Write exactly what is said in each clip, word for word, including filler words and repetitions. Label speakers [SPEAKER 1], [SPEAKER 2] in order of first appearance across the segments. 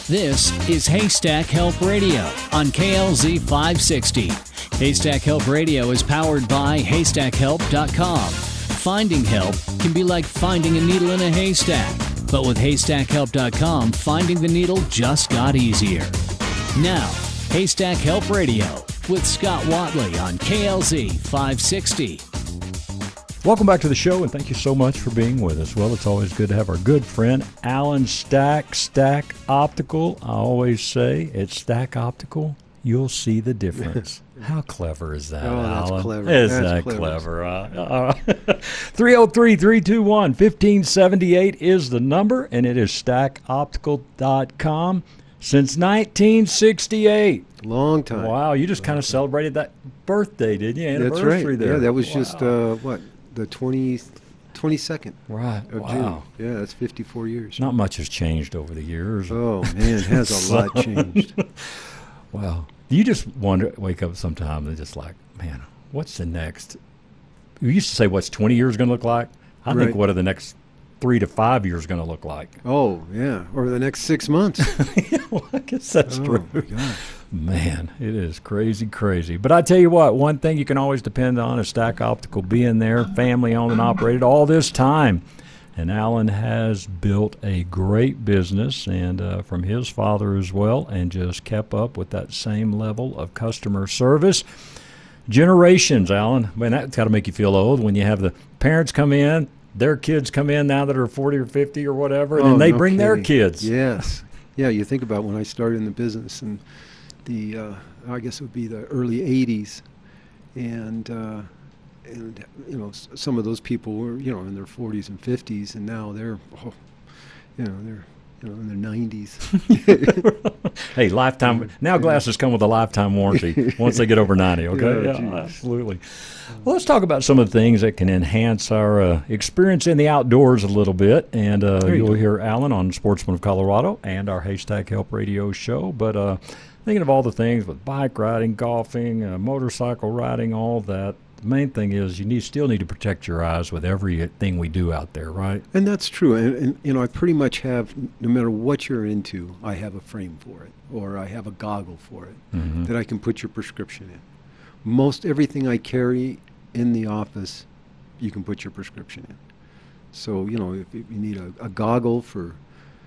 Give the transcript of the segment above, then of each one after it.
[SPEAKER 1] This is Haystack Help Radio on K L Z five sixty. Haystack Help Radio is powered by haystack help dot com. Finding help can be like finding a needle in a haystack, but with haystack help dot com, finding the needle just got easier. Now, Haystack Help Radio with Scott Watley on K L Z five sixty.
[SPEAKER 2] Welcome back to the show, and thank you so much for being with us. Well, it's always good to have our good friend, Alan Stack, Stack Optical. I always say, it's Stack Optical. You'll see the difference. How clever is that,
[SPEAKER 3] Oh, that's
[SPEAKER 2] Alan?
[SPEAKER 3] clever.
[SPEAKER 2] Is
[SPEAKER 3] That's
[SPEAKER 2] that
[SPEAKER 3] clever.
[SPEAKER 2] clever? Uh, uh, three oh three, three two one, one five seven eight is the number, and it is stack optical dot com since nineteen sixty-eight.
[SPEAKER 3] Long time.
[SPEAKER 2] Wow, you just kind of celebrated that birthday, didn't you?
[SPEAKER 3] That's
[SPEAKER 2] Anniversary
[SPEAKER 3] right.
[SPEAKER 2] there.
[SPEAKER 3] Yeah, that was
[SPEAKER 2] Wow.
[SPEAKER 3] just, uh, what, the twentieth, twenty-second
[SPEAKER 2] Right.
[SPEAKER 3] of
[SPEAKER 2] Wow.
[SPEAKER 3] June. Yeah, that's fifty-four years.
[SPEAKER 2] Not much has changed over the years.
[SPEAKER 3] Oh, man, it has a lot changed.
[SPEAKER 2] Wow. Do you just wonder, wake up sometime and just like, man, what's the next? We used to say, what's twenty years going to look like? I
[SPEAKER 3] Right.
[SPEAKER 2] think what are the next three to five years going to look like?
[SPEAKER 3] Oh, yeah, or the next six months.
[SPEAKER 2] Yeah, well, I guess that's
[SPEAKER 3] Oh,
[SPEAKER 2] true.
[SPEAKER 3] my gosh.
[SPEAKER 2] Man, it is crazy, crazy. But I tell you what, one thing you can always depend on is Stack Optical being there, family owned and operated all this time. And Alan has built a great business, and uh, from his father as well, and just kept up with that same level of customer service. Generations, Alan. Man, that's got to make you feel old when you have the parents come in, their kids come in now that are forty or fifty or whatever, and
[SPEAKER 3] Oh,
[SPEAKER 2] then they
[SPEAKER 3] no
[SPEAKER 2] bring their
[SPEAKER 3] kidding.
[SPEAKER 2] kids.
[SPEAKER 3] Yes. Yeah, you think about when I started in the business, and the, uh, I guess it would be the early eighties, and, uh, and you know, s- some of those people were, you know, in their forties and fifties, and now they're, oh, you know, they're, you know, in their nineties.
[SPEAKER 2] Hey, lifetime. Now glasses come with a lifetime warranty once they get over ninety, okay?
[SPEAKER 3] Yeah,
[SPEAKER 2] Yeah,
[SPEAKER 3] geez.
[SPEAKER 2] absolutely. Well, let's talk about some of the things that can enhance our uh, experience in the outdoors a little bit. And uh,
[SPEAKER 3] There you
[SPEAKER 2] you'll
[SPEAKER 3] go.
[SPEAKER 2] hear Alan on Sportsman of Colorado and our Haystack Help Radio show. But uh, thinking of all the things with bike riding, golfing, uh, motorcycle riding, all that, the main thing is you need still need to protect your eyes with everything we do out there, right?
[SPEAKER 3] And that's true. And, and, you know, I pretty much have, no matter what you're into, I have a frame for it, or I have a goggle for it
[SPEAKER 2] Mhm.
[SPEAKER 3] that I can put your prescription in. Most everything I carry in the office, you can put your prescription in. So, you know, if, if you need a, a goggle for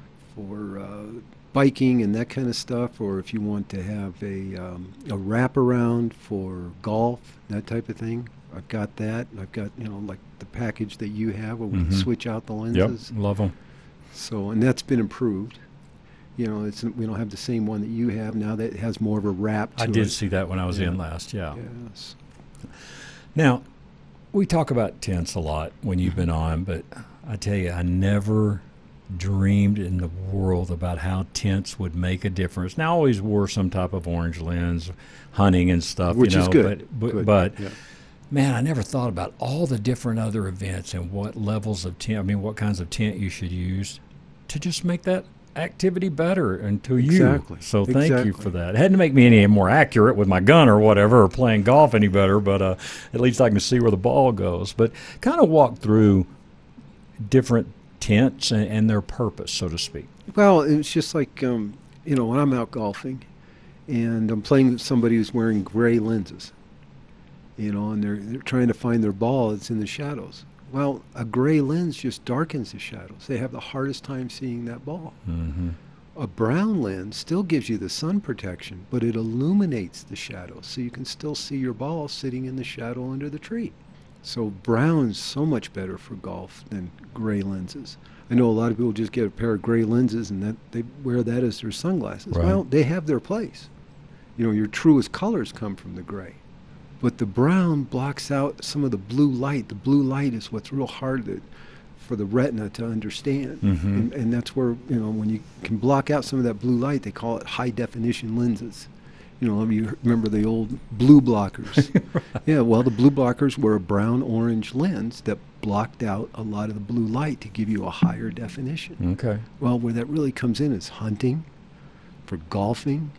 [SPEAKER 3] for uh, biking and that kind of stuff, or if you want to have a um, a wraparound for golf, that type of thing, I've got that. I've got, you know, like the package that you have where we can
[SPEAKER 2] Mhm.
[SPEAKER 3] switch out the
[SPEAKER 2] Yep,
[SPEAKER 3] lenses.
[SPEAKER 2] love them.
[SPEAKER 3] So, and that's been improved. You know, it's we don't have the same one that you have now. That it has more of a wrap to
[SPEAKER 2] I
[SPEAKER 3] it.
[SPEAKER 2] did see that when I was
[SPEAKER 3] Yeah.
[SPEAKER 2] in last, yeah.
[SPEAKER 3] Yes.
[SPEAKER 2] Now, we talk about tents a lot when you've been on, but I tell you, I never dreamed in the world about how tents would make a difference. Now, I always wore some type of orange lens, hunting and stuff,
[SPEAKER 3] Which
[SPEAKER 2] you
[SPEAKER 3] is
[SPEAKER 2] know,
[SPEAKER 3] good.
[SPEAKER 2] but but,
[SPEAKER 3] Good.
[SPEAKER 2] but
[SPEAKER 3] Yeah.
[SPEAKER 2] man, I never thought about all the different other events and what levels of tent, I mean, what kinds of tent you should use to just make that activity better and to you.
[SPEAKER 3] Exactly.
[SPEAKER 2] So thank you
[SPEAKER 3] Exactly.
[SPEAKER 2] for that. It hadn't make me any more accurate with my gun or whatever, or playing golf any better, but uh, at least I can see where the ball goes. But kind of walk through different tents and, and their purpose, so to speak.
[SPEAKER 3] Well, it's just like, um, you know, when I'm out golfing and I'm playing with somebody who's wearing gray lenses, you know, and they're, they're trying to find their ball that's in the shadows. Well, a gray lens just darkens the shadows. They have the hardest time seeing that ball.
[SPEAKER 2] Mm-hmm.
[SPEAKER 3] A brown lens still gives you the sun protection, but it illuminates the shadows, so you can still see your ball sitting in the shadow under the tree. So brown's so much better for golf than gray lenses. I know a lot of people just get a pair of gray lenses and that they wear that as their sunglasses.
[SPEAKER 2] Right.
[SPEAKER 3] Well, they have their place. You know, your truest colors come from the gray. But the brown blocks out some of the blue light. The blue light is what's real hard to, for the retina to understand.
[SPEAKER 2] Mhm.
[SPEAKER 3] And, and that's where, you know, when you can block out some of that blue light, they call it high definition lenses. You know, you remember the old blue blockers.
[SPEAKER 2] Right.
[SPEAKER 3] Yeah, well, the blue blockers were a brown-orange lens that blocked out a lot of the blue light to give you a higher definition.
[SPEAKER 2] Okay.
[SPEAKER 3] Well, where that really comes in is hunting, for golfing.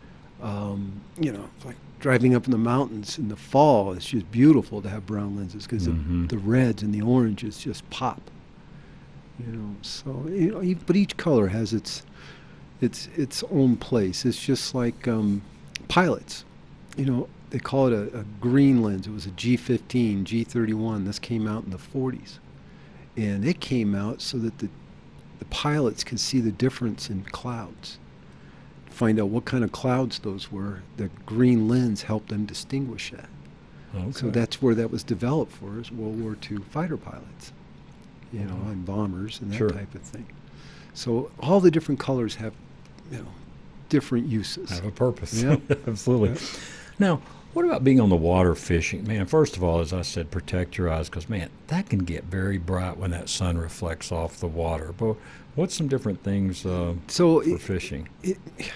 [SPEAKER 3] Um, you know, it's like driving up in the mountains in the fall. It's just beautiful to have brown lenses because
[SPEAKER 2] Mhm.
[SPEAKER 3] the, the reds and the oranges just pop. You know, so you know, e- but each color has its its its own place. It's just like um, pilots. You know, they call it a, a green lens. It was a G fifteen, G thirty-one. This came out in the forties. And it came out so that the, the pilots could see the difference in clouds, find out what kind of clouds those were. The green lens helped them distinguish that.
[SPEAKER 2] Okay.
[SPEAKER 3] So that's where that was developed for us, World War Two fighter pilots, you know,
[SPEAKER 2] Mhm.
[SPEAKER 3] and bombers and that
[SPEAKER 2] Sure.
[SPEAKER 3] type of thing. So all the different colors have, you know, different uses.
[SPEAKER 2] Have a purpose.
[SPEAKER 3] Yeah.
[SPEAKER 2] Absolutely.
[SPEAKER 3] Yeah.
[SPEAKER 2] Now, what about being on the water fishing? Man, first of all, as I said, protect your eyes because, man, that can get very bright when that sun reflects off the water. But what's some different things uh,
[SPEAKER 3] So
[SPEAKER 2] for
[SPEAKER 3] it,
[SPEAKER 2] fishing?
[SPEAKER 3] it,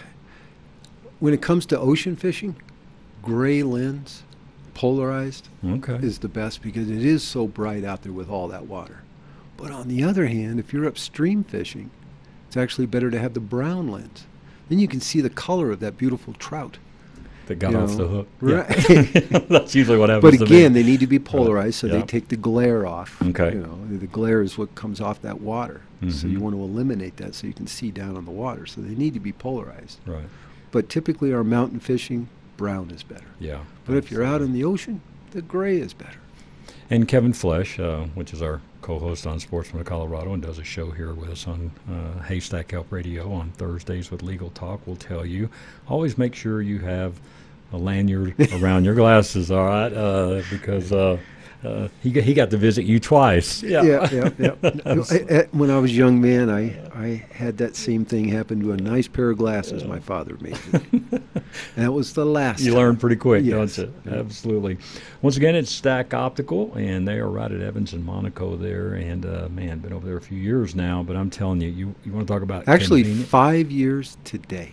[SPEAKER 3] when it comes to ocean fishing, gray lens, polarized,
[SPEAKER 2] Okay.
[SPEAKER 3] is the best because it is so bright out there with all that water. But on the other hand, if you're upstream fishing, it's actually better to have the brown lens. Then you can see the color of that beautiful trout.
[SPEAKER 2] That got
[SPEAKER 3] you
[SPEAKER 2] off
[SPEAKER 3] know,
[SPEAKER 2] the hook.
[SPEAKER 3] right.
[SPEAKER 2] Yeah. That's usually what happens
[SPEAKER 3] But
[SPEAKER 2] to
[SPEAKER 3] again,
[SPEAKER 2] me.
[SPEAKER 3] they need to be polarized so
[SPEAKER 2] Yeah.
[SPEAKER 3] they take the glare off.
[SPEAKER 2] Okay.
[SPEAKER 3] You know, the glare is what comes off that water. So
[SPEAKER 2] Mhm.
[SPEAKER 3] you want to eliminate that so you can see down on the water. So they need to be polarized.
[SPEAKER 2] Right.
[SPEAKER 3] But typically our mountain fishing, brown is better.
[SPEAKER 2] Yeah.
[SPEAKER 3] But if you're out in the ocean, the gray is better.
[SPEAKER 2] And Kevin Flesh, uh, which is our co-host on Sportsman of Colorado and does a show here with us on uh, Haystack Help Radio on Thursdays with Legal Talk, will tell you, always make sure you have a lanyard around your glasses, all right? Uh, because uh, uh, he, got, he got to visit you twice.
[SPEAKER 3] Yeah, yeah, yeah. I- I- when I was a young man, I, I had that same thing happen to a nice pair of glasses my father made me. And that was the last
[SPEAKER 2] You
[SPEAKER 3] time.
[SPEAKER 2] learn pretty quick,
[SPEAKER 3] Yes.
[SPEAKER 2] don't you? Absolutely. Once again, it's Stack Optical, and they are right at Evans and Monaco there. And, uh, man, been over there a few years now, but I'm telling you, you, you want to talk about
[SPEAKER 3] Actually,
[SPEAKER 2] convenient-
[SPEAKER 3] five years today.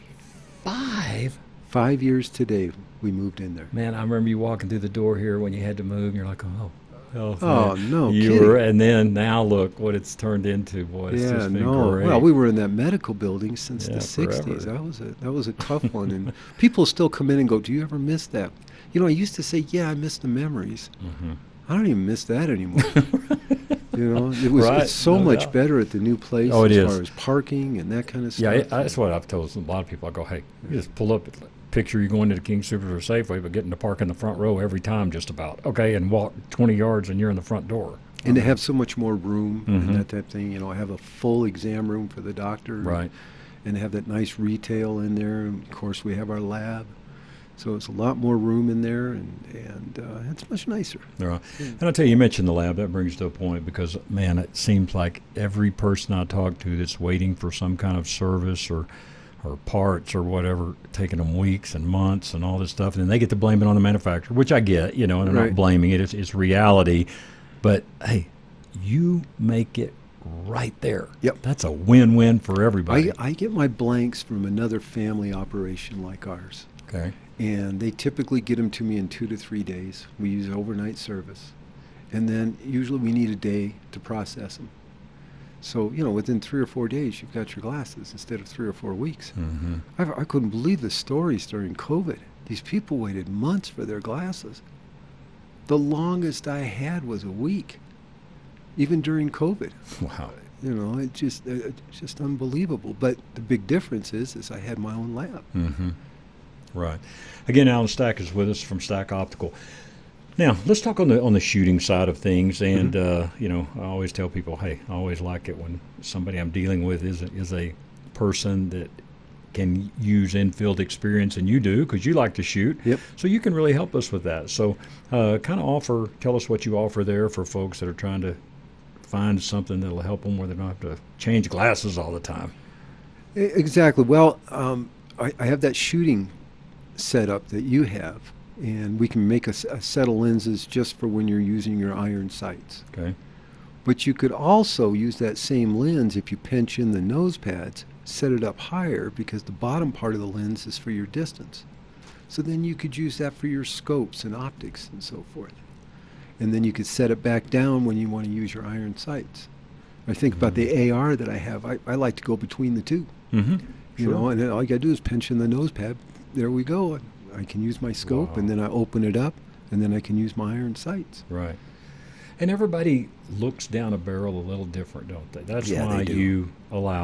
[SPEAKER 2] five?
[SPEAKER 3] Five years today we moved in there.
[SPEAKER 2] Man, I remember you walking through the door here when you had to move, and you're like, oh, oh,
[SPEAKER 3] Oh,
[SPEAKER 2] man.
[SPEAKER 3] no
[SPEAKER 2] You
[SPEAKER 3] kidding.
[SPEAKER 2] were, and then now look what it's turned into, boy. It's
[SPEAKER 3] Yeah,
[SPEAKER 2] just been
[SPEAKER 3] no.
[SPEAKER 2] great.
[SPEAKER 3] Well, we were in that medical building since
[SPEAKER 2] Yeah,
[SPEAKER 3] the sixties.
[SPEAKER 2] forever.
[SPEAKER 3] That was a that was a tough one, and people still come in and go, "Do you ever miss that?" You know, I used to say, "Yeah, I miss the memories."
[SPEAKER 2] Mhm.
[SPEAKER 3] I don't even miss that anymore. You know, it was
[SPEAKER 2] Right,
[SPEAKER 3] it's so
[SPEAKER 2] no
[SPEAKER 3] much
[SPEAKER 2] doubt.
[SPEAKER 3] better at the new place
[SPEAKER 2] Oh, it
[SPEAKER 3] as
[SPEAKER 2] is.
[SPEAKER 3] far as parking and that kind of
[SPEAKER 2] Yeah,
[SPEAKER 3] stuff.
[SPEAKER 2] it, that's what I've told a lot of people. I go, hey, you just pull up, picture you going to the King Supers or Safeway, but getting to park in the front row every time just about. Okay, and walk twenty yards and you're in the front door.
[SPEAKER 3] And to have so much more room
[SPEAKER 2] Mhm.
[SPEAKER 3] and that type of thing. You know, I have a full exam room for the doctor.
[SPEAKER 2] Right.
[SPEAKER 3] And have that nice retail in there. And of course, we have our lab. So it's a lot more room in there, and, and uh, it's much nicer.
[SPEAKER 2] Right. And I'll tell you, you mentioned the lab. That brings to a point because, man, it seems like every person I talk to that's waiting for some kind of service or or parts or whatever, taking them weeks and months and all this stuff, and then they get to blame it on the manufacturer, which I get, you know, and I'm
[SPEAKER 3] Right.
[SPEAKER 2] not blaming it. It's, it's reality. But, hey, you make it right there.
[SPEAKER 3] Yep.
[SPEAKER 2] That's a win-win for everybody.
[SPEAKER 3] I, I get my blanks from another family operation like ours.
[SPEAKER 2] okay.
[SPEAKER 3] And they typically get them to me in two to three days. We use overnight service. And then usually we need a day to process them. So, you know, within three or four days, you've got your glasses instead of three or four weeks.
[SPEAKER 2] Mm-hmm.
[SPEAKER 3] I, I couldn't believe the stories during COVID. These people waited months for their glasses. The longest I had was a week, even during COVID.
[SPEAKER 2] Wow.
[SPEAKER 3] You know, it just uh, it's just unbelievable. But the big difference is, is I had my own lab.
[SPEAKER 2] Mm-hmm. Right. Again, Alan Stack is with us from Stack Optical. Now, let's talk on the on the shooting side of things. And uh, you know, I always tell people, hey, I always like it when somebody I'm dealing with is a, is a person that can use in-field experience, and you do because you like to shoot.
[SPEAKER 3] Yep.
[SPEAKER 2] So you can really help us with that. So, uh, kind of offer, tell us what you offer there for folks that are trying to find something that'll help them where they don't have to change glasses all the time.
[SPEAKER 3] E- Exactly. Well, um, I, I have that shooting setup that you have, and we can make a, s- a set of lenses just for when you're using your iron sights.
[SPEAKER 2] Okay.
[SPEAKER 3] But you could also use that same lens if you pinch in the nose pads, set it up higher because the bottom part of the lens is for your distance. So then you could use that for your scopes and optics and so forth. And then you could set it back down when you want to use your iron sights. I think about the A R that I have. I, I like to go between the two.
[SPEAKER 2] Mm-hmm.
[SPEAKER 3] You know, and then all you got to do is pinch in the nose pad. There we go. I can use my scope,
[SPEAKER 2] Wow.
[SPEAKER 3] and then I open it up, and then I can use my iron sights.
[SPEAKER 2] Right. And everybody looks down a barrel a little different, don't they? That's
[SPEAKER 3] Yeah,
[SPEAKER 2] why
[SPEAKER 3] they do.
[SPEAKER 2] you allow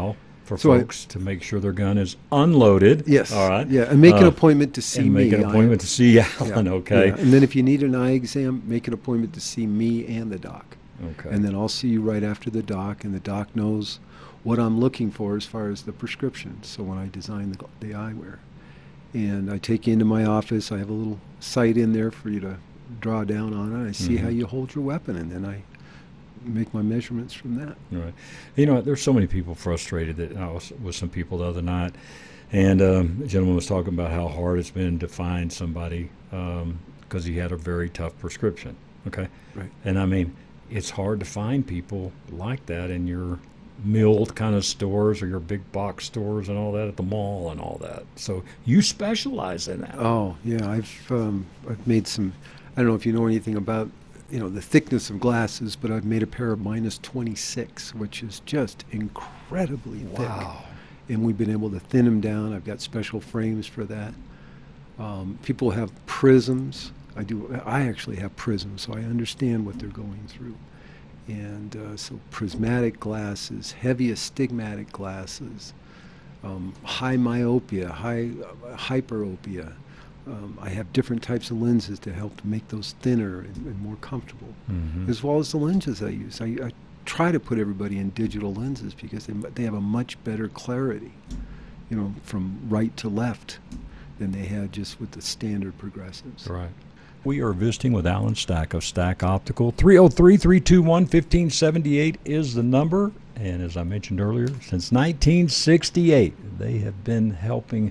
[SPEAKER 2] for
[SPEAKER 3] So I-
[SPEAKER 2] folks to make sure their gun is unloaded.
[SPEAKER 3] Yes.
[SPEAKER 2] All right.
[SPEAKER 3] Yeah, and make an
[SPEAKER 2] Uh,
[SPEAKER 3] appointment to see
[SPEAKER 2] and
[SPEAKER 3] me.
[SPEAKER 2] make an
[SPEAKER 3] I-
[SPEAKER 2] appointment to see
[SPEAKER 3] Yeah,
[SPEAKER 2] Alan. Okay.
[SPEAKER 3] yeah. And then if you need an eye exam, make an appointment to see me and the doc.
[SPEAKER 2] Okay.
[SPEAKER 3] And then I'll see you right after the doc, and the doc knows what I'm looking for as far as the prescription. So when I design the, the eyewear, and I take you into my office, I have a little sight in there for you to draw down on it. I see how
[SPEAKER 2] Mhm.
[SPEAKER 3] you hold your weapon, and then I make my measurements from that.
[SPEAKER 2] Right. You know, there's so many people frustrated that I was with some people the other night, and um, a gentleman was talking about how hard it's been to find somebody because he had a very tough prescription. Okay.
[SPEAKER 3] Right.
[SPEAKER 2] And I mean, it's hard to find people like that in your milled kind of stores or your big box stores and all that at the mall and all that. So you specialize in that.
[SPEAKER 3] Oh yeah, I've um, I've made some. I don't know if you know anything about you know the thickness of glasses, but I've made a pair of minus twenty-six, which is just incredibly thick.
[SPEAKER 2] Wow.
[SPEAKER 3] And we've been able to thin them down. I've got special frames for that. Um, people have prisms. I do. I actually have prisms, so I understand what they're going through. And uh, so prismatic glasses, heavy astigmatic glasses, um, high myopia, high uh, hyperopia. Um, I have different types of lenses to help to make those thinner and, and more comfortable,
[SPEAKER 2] Mhm.
[SPEAKER 3] as well as the lenses I use. I, I try to put everybody in digital lenses because they mu- they have a much better clarity, you know, from right to left than they had just with the standard progressives.
[SPEAKER 2] Right. We are visiting with Alan Stack of Stack Optical. three oh three, three two one, one five seven eight is the number. And as I mentioned earlier, since nineteen sixty-eight, they have been helping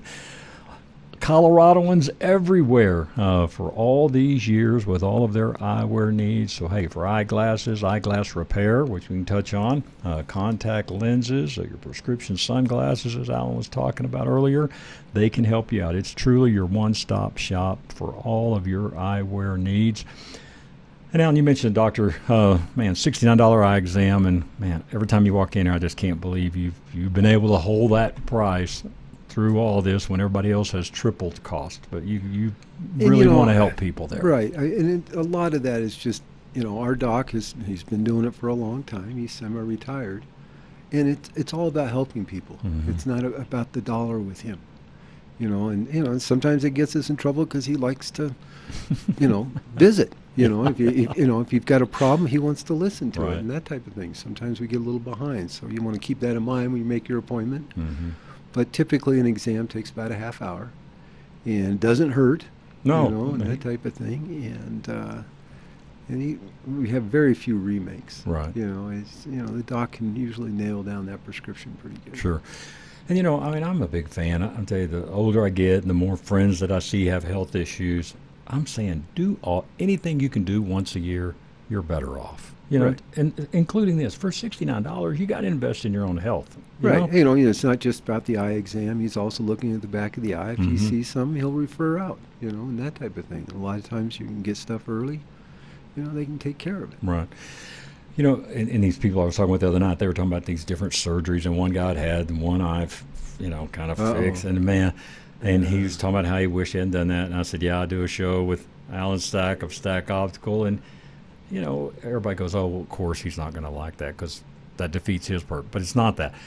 [SPEAKER 2] Coloradoans everywhere uh, for all these years with all of their eyewear needs. So, hey, for eyeglasses, eyeglass repair, which we can touch on, uh, contact lenses, uh, your prescription sunglasses, as Alan was talking about earlier, they can help you out. It's truly your one-stop shop for all of your eyewear needs. And Alan, you mentioned Doctor Uh, man, sixty-nine dollar eye exam, and man, every time you walk in here, I just can't believe you've you've been able to hold that price through all this when everybody else has tripled cost. But you you
[SPEAKER 3] And,
[SPEAKER 2] really
[SPEAKER 3] you know,
[SPEAKER 2] want to help people there,
[SPEAKER 3] Right, I, and it, a lot of that is just, you know, our doc has he's been doing it for a long time. He's semi-retired, and it's it's all about helping people.
[SPEAKER 2] Mhm.
[SPEAKER 3] It's not a, about the dollar with him, you know. And you know, sometimes it gets us in trouble because he likes to, you know, visit. You know, if you if, you know if you've got a problem, he wants to listen to
[SPEAKER 2] Right.
[SPEAKER 3] it and that type of thing. Sometimes we get a little behind, so you want to keep that in mind when you make your appointment.
[SPEAKER 2] hmm
[SPEAKER 3] But typically, an exam takes about a half hour, and doesn't hurt.
[SPEAKER 2] No,
[SPEAKER 3] you know, and
[SPEAKER 2] they-
[SPEAKER 3] that type of thing. And uh, and he, we have very few remakes.
[SPEAKER 2] Right.
[SPEAKER 3] You know, it's you know the doc can usually nail down that prescription pretty good.
[SPEAKER 2] Sure. And you know, I mean, I'm a big fan. I- I'll tell you, the older I get, and the more friends that I see have health issues, I'm saying do all anything you can do once a year, you're better off. You know,
[SPEAKER 3] Right.
[SPEAKER 2] and including this for sixty-nine dollars, you got to invest in your own health. you
[SPEAKER 3] Right.
[SPEAKER 2] know?
[SPEAKER 3] You know, you know, it's not just about the eye exam. He's also looking at the back of the eye. If he
[SPEAKER 2] Mhm.
[SPEAKER 3] sees something, he'll refer out. You know, and that type of thing. A lot of times you can get stuff early. You know, they can take care of it.
[SPEAKER 2] Right. You know, and, and these people I was talking with the other night, they were talking about these different surgeries, and one guy had had one eye, f- you know, kind of
[SPEAKER 3] Uh-oh.
[SPEAKER 2] fixed, and man, and he was talking about how he wished he hadn't done that, and I said, yeah, I do a show with Alan Stack of Stack Optical, and you know, everybody goes, oh, well, of course he's not going to like that because that defeats his purpose, but it's not that.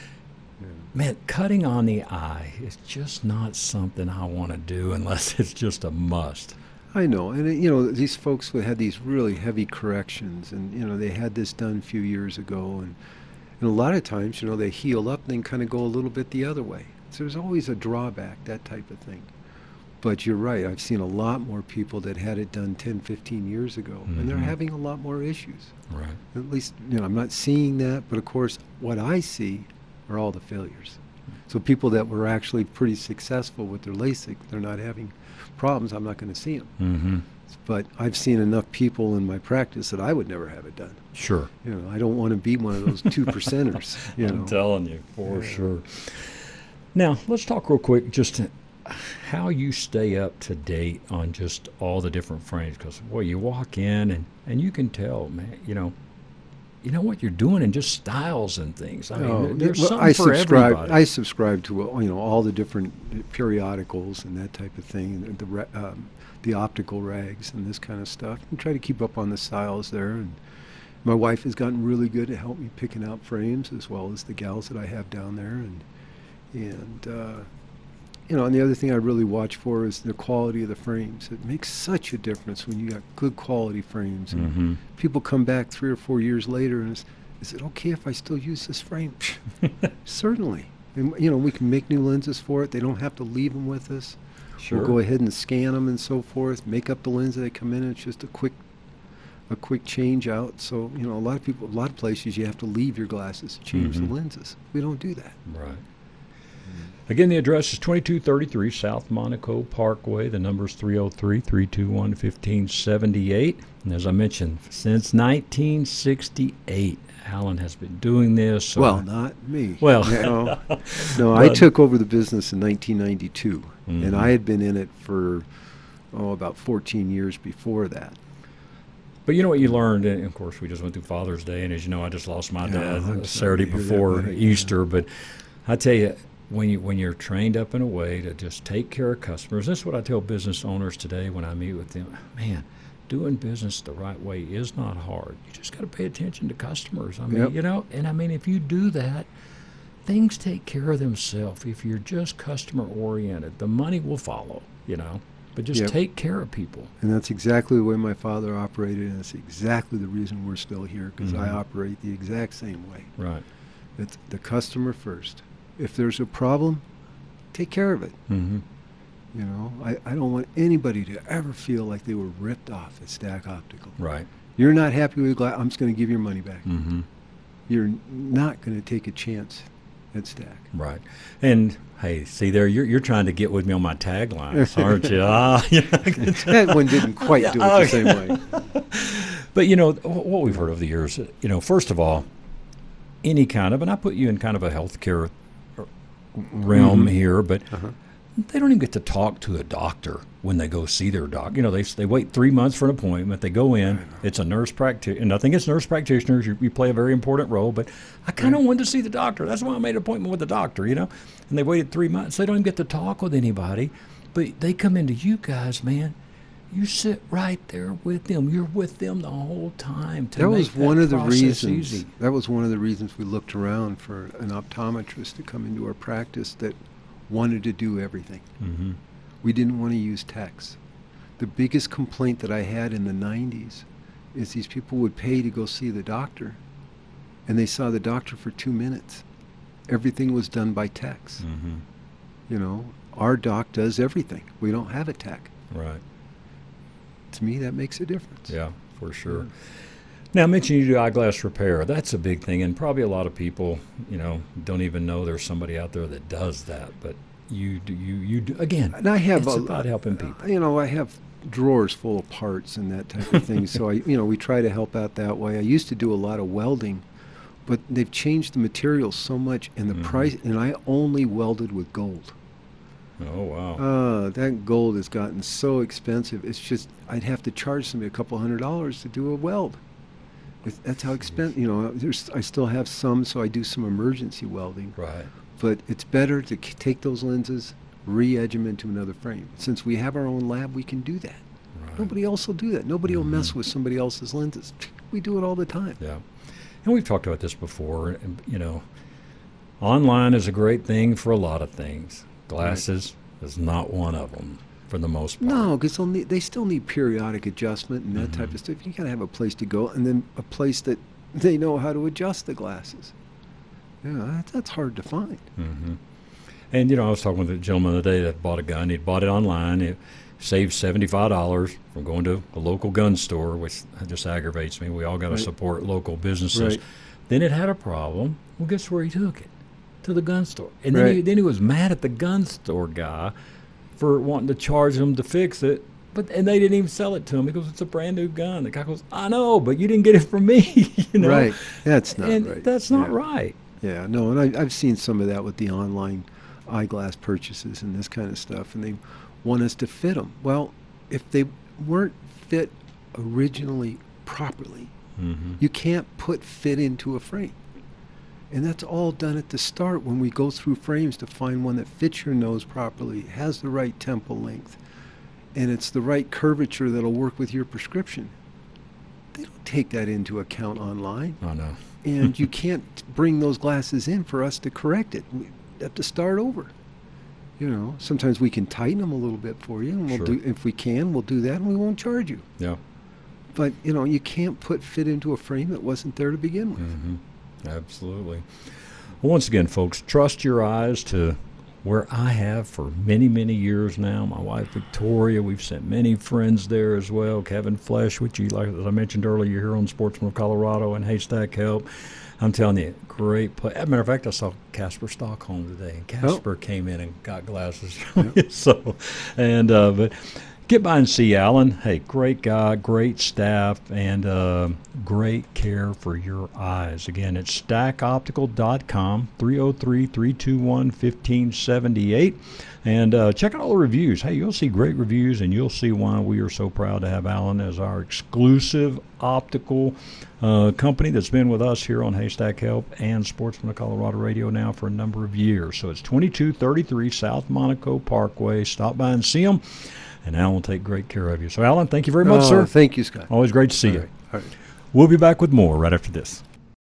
[SPEAKER 2] Man, cutting on the eye is just not something I want to do unless it's just a must.
[SPEAKER 3] I know, and uh, you know these folks who had these really heavy corrections, and you know they had this done a few years ago, and and a lot of times you know they heal up and then kind of go a little bit the other way. So there's always a drawback, that type of thing. But you're right. I've seen a lot more people that had it done ten, fifteen years ago, and they're
[SPEAKER 2] Mhm.
[SPEAKER 3] having a lot more issues.
[SPEAKER 2] Right.
[SPEAKER 3] At least you know I'm not seeing that, but of course what I see are all the failures. So people that were actually pretty successful with their LASIK, they're not having problems. I'm not going to see them.
[SPEAKER 2] Mm-hmm.
[SPEAKER 3] But I've seen enough people in my practice that I would never have it done.
[SPEAKER 2] Sure.
[SPEAKER 3] You know, I don't want to be one of those two percenters. You know,
[SPEAKER 2] I'm telling you, for
[SPEAKER 3] Yeah.
[SPEAKER 2] sure. Now, let's talk real quick just how you stay up to date on just all the different frames. Because, boy, you walk in and, and you can tell, man, you know, you know what you're doing and just styles and things. I mean,
[SPEAKER 3] Oh,
[SPEAKER 2] there- there's
[SPEAKER 3] well,
[SPEAKER 2] something
[SPEAKER 3] I
[SPEAKER 2] for
[SPEAKER 3] subscribe.
[SPEAKER 2] everybody.
[SPEAKER 3] I subscribe to uh, you know all the different periodicals and that type of thing, and the ra- um, the optical rags and this kind of stuff, and try to keep up on the styles there. And my wife has gotten really good at help me picking out frames, as well as the gals that I have down there. And And, uh, you know, and the other thing I really watch for is the quality of the frames. It makes such a difference when you got good quality frames. And
[SPEAKER 2] Mm-hmm.
[SPEAKER 3] people come back three or four years later and is, is it okay if I still use this frame? Certainly. And, you know, we can make new lenses for it. They don't have to leave them with us.
[SPEAKER 2] Sure.
[SPEAKER 3] We'll go ahead and scan them and so forth, make up the lens that they come in. It's just a quick a quick change out. So, you know, a lot of people, a lot of places you have to leave your glasses to change
[SPEAKER 2] Mhm.
[SPEAKER 3] the lenses. We don't do that.
[SPEAKER 2] Right. Again, the address is twenty-two thirty-three South Monaco Parkway. The number is three oh three, three two one, one five seven eight. And as I mentioned, since nineteen sixty-eight, Alan has been doing this. So
[SPEAKER 3] Well, not me.
[SPEAKER 2] Well.
[SPEAKER 3] You know. No, I
[SPEAKER 2] But-
[SPEAKER 3] took over the business in nineteen ninety-two,
[SPEAKER 2] Mhm.
[SPEAKER 3] and I had been in it for, oh, about fourteen years before that.
[SPEAKER 2] But you know what you learned, and of course we just went through Father's Day, and as you know, I just lost my
[SPEAKER 3] Yeah,
[SPEAKER 2] dad
[SPEAKER 3] I'm
[SPEAKER 2] uh,
[SPEAKER 3] sorry
[SPEAKER 2] Saturday
[SPEAKER 3] to hear that,
[SPEAKER 2] before
[SPEAKER 3] buddy.
[SPEAKER 2] Easter. But I tell you, when you when you're trained up in a way to just take care of customers, this is what I tell business owners today when I meet with them. Man, doing business the right way is not hard. You just got to pay attention to customers. I mean,
[SPEAKER 3] Yep.
[SPEAKER 2] you know, and I mean, if you do that, things take care of themselves. If you're just customer oriented, the money will follow. You know, but just
[SPEAKER 3] Yep.
[SPEAKER 2] take care of people.
[SPEAKER 3] And that's exactly the way my father operated, and that's exactly the reason we're still here, because I
[SPEAKER 2] Mhm.
[SPEAKER 3] operate the exact same way.
[SPEAKER 2] Right.
[SPEAKER 3] It's the customer first. If there's a problem, take care of it.
[SPEAKER 2] Mm-hmm.
[SPEAKER 3] You know, I, I don't want anybody to ever feel like they were ripped off at Stack Optical.
[SPEAKER 2] Right.
[SPEAKER 3] You're not happy with glass, I'm just going to give your money back.
[SPEAKER 2] Mm-hmm.
[SPEAKER 3] You're not going to take a chance at Stack.
[SPEAKER 2] Right. And hey, see there, you're you're trying to get with me on my taglines, aren't you? Ah, yeah.
[SPEAKER 3] That one didn't quite do it the
[SPEAKER 2] Okay.
[SPEAKER 3] same way.
[SPEAKER 2] But you know wh- what we've heard over the years. You know, first of all, any kind of, and I put you in kind of a healthcare realm
[SPEAKER 3] Mhm.
[SPEAKER 2] here, but
[SPEAKER 3] Uh-huh.
[SPEAKER 2] they don't even get to talk to a doctor when they go see their doc. You know, they they wait three months for an appointment. They go in. It's a nurse practitioner, and I think it's nurse practitioners. You, you play a very important role. But I kind of
[SPEAKER 3] Right.
[SPEAKER 2] wanted to see the doctor. That's why I made an appointment with the doctor. You know, and they waited three months. They don't even get to talk with anybody. But they come into you guys, man. You sit right there with them. You're with them the whole time. To
[SPEAKER 3] That
[SPEAKER 2] make
[SPEAKER 3] was one of the
[SPEAKER 2] process
[SPEAKER 3] reasons.
[SPEAKER 2] easy.
[SPEAKER 3] That was one of the reasons we looked around for an optometrist to come into our practice that wanted to do everything.
[SPEAKER 2] Mm-hmm.
[SPEAKER 3] We didn't want to use techs. The biggest complaint that I had in the nineties is these people would pay to go see the doctor, and they saw the doctor for two minutes. Everything was done by techs.
[SPEAKER 2] Mm-hmm.
[SPEAKER 3] You know, our doc does everything. We don't have a tech.
[SPEAKER 2] Right.
[SPEAKER 3] To me, that makes a difference.
[SPEAKER 2] Yeah, for sure. Now, I mentioned you do eyeglass repair. That's a big thing, and probably a lot of people, you know, don't even know there's somebody out there that does that. But you do, you, you do, again,
[SPEAKER 3] And I have
[SPEAKER 2] it's
[SPEAKER 3] a,
[SPEAKER 2] about helping people.
[SPEAKER 3] You know, I have drawers full of parts and that type of thing. So I, you know, we try to help out that way. I used to do a lot of welding, but they've changed the materials so much, and the
[SPEAKER 2] Mhm.
[SPEAKER 3] price. And I only welded with gold.
[SPEAKER 2] Oh, wow.
[SPEAKER 3] Uh, that gold has gotten so expensive. It's just I'd have to charge somebody a couple hundred dollars to do a weld. It's, that's how expensive. You know, there's I still have some, so I do some emergency welding.
[SPEAKER 2] Right.
[SPEAKER 3] But it's better to k- take those lenses, re-edge them into another frame. Since we have our own lab, we can do that.
[SPEAKER 2] Right.
[SPEAKER 3] Nobody else will do that. Nobody will mess
[SPEAKER 2] Mhm.
[SPEAKER 3] with somebody else's lenses. We do it all the time.
[SPEAKER 2] Yeah. And we've talked about this before. And, you know, online is a great thing for a lot of things. Glasses is not one of them for the most part.
[SPEAKER 3] No, because they still need periodic adjustment and that type
[SPEAKER 2] Mhm.
[SPEAKER 3] of stuff. You got to have a place to go, and then a place that they know how to adjust the glasses. Yeah, that, that's hard to find.
[SPEAKER 2] Mm-hmm. And, you know, I was talking with a gentleman the other day that bought a gun. He'd bought it online. It saved seventy-five dollars from going to a local gun store, which just aggravates me. We all got to
[SPEAKER 3] Right.
[SPEAKER 2] support local businesses.
[SPEAKER 3] Right.
[SPEAKER 2] Then it had a problem. Well, guess where he took it? To the gun store. And then,
[SPEAKER 3] Right.
[SPEAKER 2] he, then he was mad at the gun store guy for wanting to charge him to fix it. But and they didn't even sell it to him. He goes, "It's a brand new gun." The guy goes, "I know, but you didn't get it from me." you know?
[SPEAKER 3] Right. That's not
[SPEAKER 2] and
[SPEAKER 3] right.
[SPEAKER 2] that's not
[SPEAKER 3] Yeah.
[SPEAKER 2] right.
[SPEAKER 3] Yeah, no, and I, I've seen some of that with the online eyeglass purchases and this kind of stuff, and they want us to fit them. Well, if they weren't fit originally properly,
[SPEAKER 2] Mm-hmm.
[SPEAKER 3] you can't put fit into a frame. And that's all done at the start when we go through frames to find one that fits your nose properly, has the right temple length, and it's the right curvature that'll work with your prescription. They don't take that into account online.
[SPEAKER 2] I know.
[SPEAKER 3] And you can't bring those glasses in for us to correct it. We, have to start over. You know, sometimes we can tighten them a little bit for you, and we'll
[SPEAKER 2] Sure.
[SPEAKER 3] do, if we can, we'll do that, and we won't charge you.
[SPEAKER 2] Yeah.
[SPEAKER 3] But, you know, you can't put fit into a frame that wasn't there to begin with.
[SPEAKER 2] Mm-hmm. Absolutely. Well, once again, folks, trust your eyes to where I have for many, many years now. My wife, Victoria, we've sent many friends there as well. Kevin Flesh, which you, like as I mentioned earlier, here on Sportsman of Colorado and Haystack Help. I'm telling you, great place. As a matter of fact, I saw Casper Stockholm today, and Casper oh. came in and got glasses. Yep. so, and uh, but get by and see Alan. Hey, great guy, great staff, and uh, great care for your eyes. Again, it's stack optical dot com, three oh three, three two one, one five seven eight. And uh, check out all the reviews. Hey, you'll see great reviews, and you'll see why we are so proud to have Alan as our exclusive optical uh, company that's been with us here on Haystack Help and Sportsman of Colorado Radio now for a number of years. So it's twenty-two thirty-three South Monaco Parkway. Stop by and see them, and Alan will take great care of you. So, Alan, thank you very much,
[SPEAKER 3] oh,
[SPEAKER 2] sir.
[SPEAKER 3] Thank you, Scott.
[SPEAKER 2] Always great to see
[SPEAKER 3] all
[SPEAKER 2] you.
[SPEAKER 3] Right. All right.
[SPEAKER 2] We'll be back with more right after this.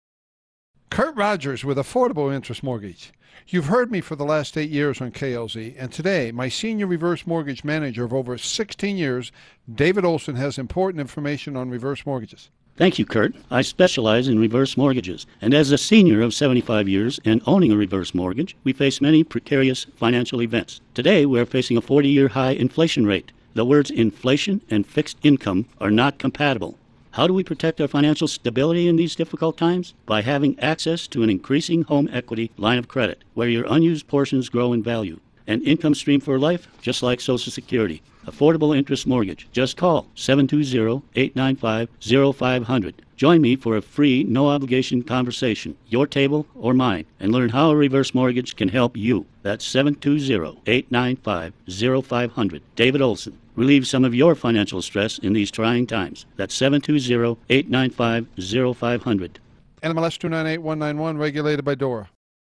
[SPEAKER 4] Kurt Rogers with Affordable Interest Mortgage. You've heard me for the last eight years on K L Z, and today my senior reverse mortgage manager of over sixteen years, David Olson, has important information on reverse mortgages.
[SPEAKER 5] Thank you, Kurt. I specialize in reverse mortgages, and as a senior of seventy-five years and owning a reverse mortgage, we face many precarious financial events. Today, we're facing a forty-year high inflation rate. The words inflation and fixed income are not compatible. How do we protect our financial stability in these difficult times? By having access to an increasing home equity line of credit, where your unused portions grow in value. An income stream for life, just like Social Security. Affordable Interest Mortgage. Just call seven two zero, eight nine five, zero five zero zero. Join me for a free, no-obligation conversation, your table or mine, and learn how a reverse mortgage can help you. That's seven two zero, eight nine five, zero five zero zero. David Olson. Relieve some of your financial stress in these trying times. That's seven two zero, eight nine five, zero five zero zero.
[SPEAKER 4] N M L S two nine eight one nine one, regulated by DORA.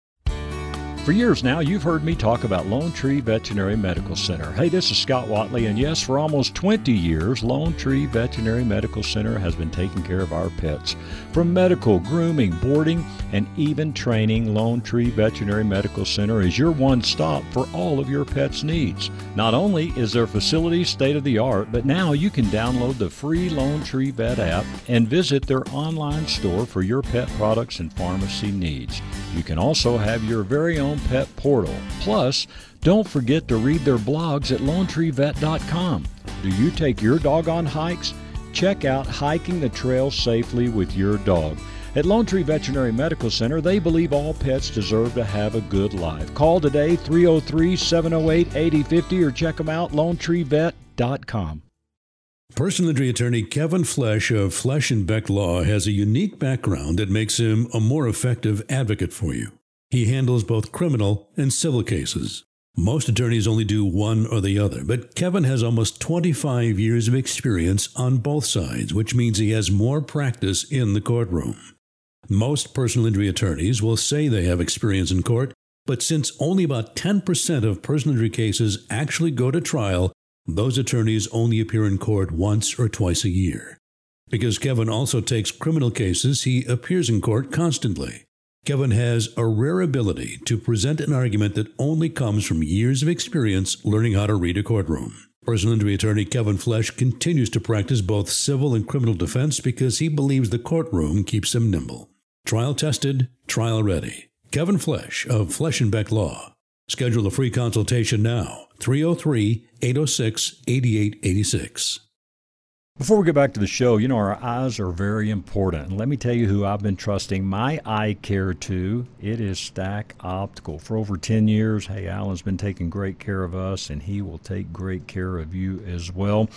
[SPEAKER 2] For years now, you've heard me talk about Lone Tree Veterinary Medical Center. Hey, this is Scott Watley, and yes, for almost twenty years, Lone Tree Veterinary Medical Center has been taking care of our pets. From medical, grooming, boarding, and even training, Lone Tree Veterinary Medical Center is your one stop for all of your pet's needs. Not only is their facility state-of-the-art, but now you can download the free Lone Tree Vet app and visit their online store for your pet products and pharmacy needs. You can also have your very own pet portal. Plus, don't forget to read their blogs at lone tree vet dot com. Do you take your dog on hikes? Check out Hiking the Trail Safely with Your Dog. At Lone Tree Veterinary Medical Center, they believe all pets deserve to have a good life. Call today, three oh three, seven oh eight, eight oh five oh, or check them out, lone tree vet dot com.
[SPEAKER 6] Personal injury attorney Kevin Flesh of Flesh and Beck Law has a unique background that makes him a more effective advocate for you. He handles both criminal and civil cases. Most attorneys only do one or the other, but Kevin has almost twenty-five years of experience on both sides, which means he has more practice in the courtroom. Most personal injury attorneys will say they have experience in court, but since only about ten percent of personal injury cases actually go to trial, those attorneys only appear in court once or twice a year. Because Kevin also takes criminal cases, he appears in court constantly. Kevin has a rare ability to present an argument that only comes from years of experience learning how to read a courtroom. Personal injury attorney Kevin Flesh continues to practice both civil and criminal defense because he believes the courtroom keeps him nimble. Trial tested, trial ready. Kevin Flesh of Flesh and Beck Law. Schedule a free consultation now. three oh three, eight oh six, eight eight eight six.
[SPEAKER 2] Before we get back to the show, you know, our eyes are very important. And let me tell you who I've been trusting my eye care to. It is Stack Optical. For over ten years, hey, Alan's been taking great care of us, and he will take great care of you as well.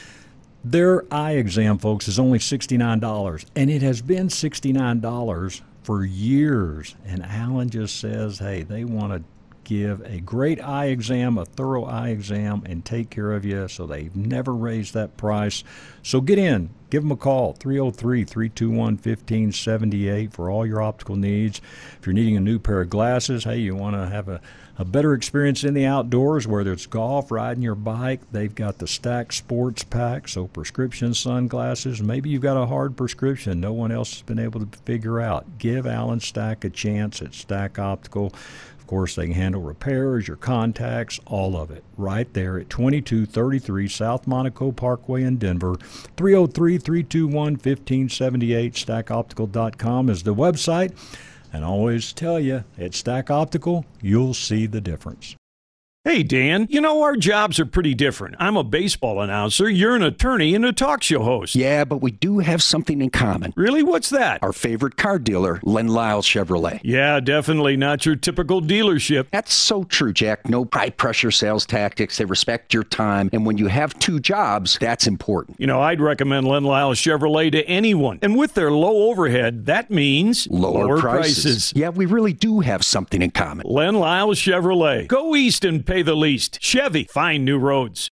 [SPEAKER 2] Their eye exam, folks, is only sixty-nine dollars, and it has been sixty-nine dollars for years. And Alan just says, hey, they want to give a great eye exam, a thorough eye exam, and take care of you, so they've never raised that price. So get in, give them a call, three oh three, three two one, one five seven eight for all your optical needs. If you're needing a new pair of glasses, hey, you want to have a, a better experience in the outdoors, whether it's golf, riding your bike, they've got the Stack Sports Pack, so prescription sunglasses. Maybe you've got a hard prescription no one else has been able to figure out. Give Alan Stack a chance at Stack Optical. Of course, they can handle repairs, your contacts, all of it, right there at twenty-two thirty-three South Monaco Parkway in Denver. three oh three, three two one, one five seven eight. stack optical dot com is the website. And I always tell you, at Stack Optical, you'll see the difference.
[SPEAKER 7] Hey, Dan, you know, our jobs are pretty different. I'm a baseball announcer. You're an attorney and a talk show host.
[SPEAKER 8] Yeah, but we do have something in common.
[SPEAKER 7] Really? What's that?
[SPEAKER 8] Our favorite car dealer, Len Lyle Chevrolet.
[SPEAKER 7] Yeah, definitely not your typical dealership.
[SPEAKER 8] That's so true, Jack. No high-pressure sales tactics. They respect your time. And when you have two jobs, that's important.
[SPEAKER 7] You know, I'd recommend Len Lyle Chevrolet to anyone. And with their low overhead, that means
[SPEAKER 8] lower,
[SPEAKER 7] lower
[SPEAKER 8] prices.
[SPEAKER 7] prices.
[SPEAKER 8] Yeah, we really do have something in common.
[SPEAKER 7] Len Lyle Chevrolet. Go east and pay the least. Chevy, find new roads.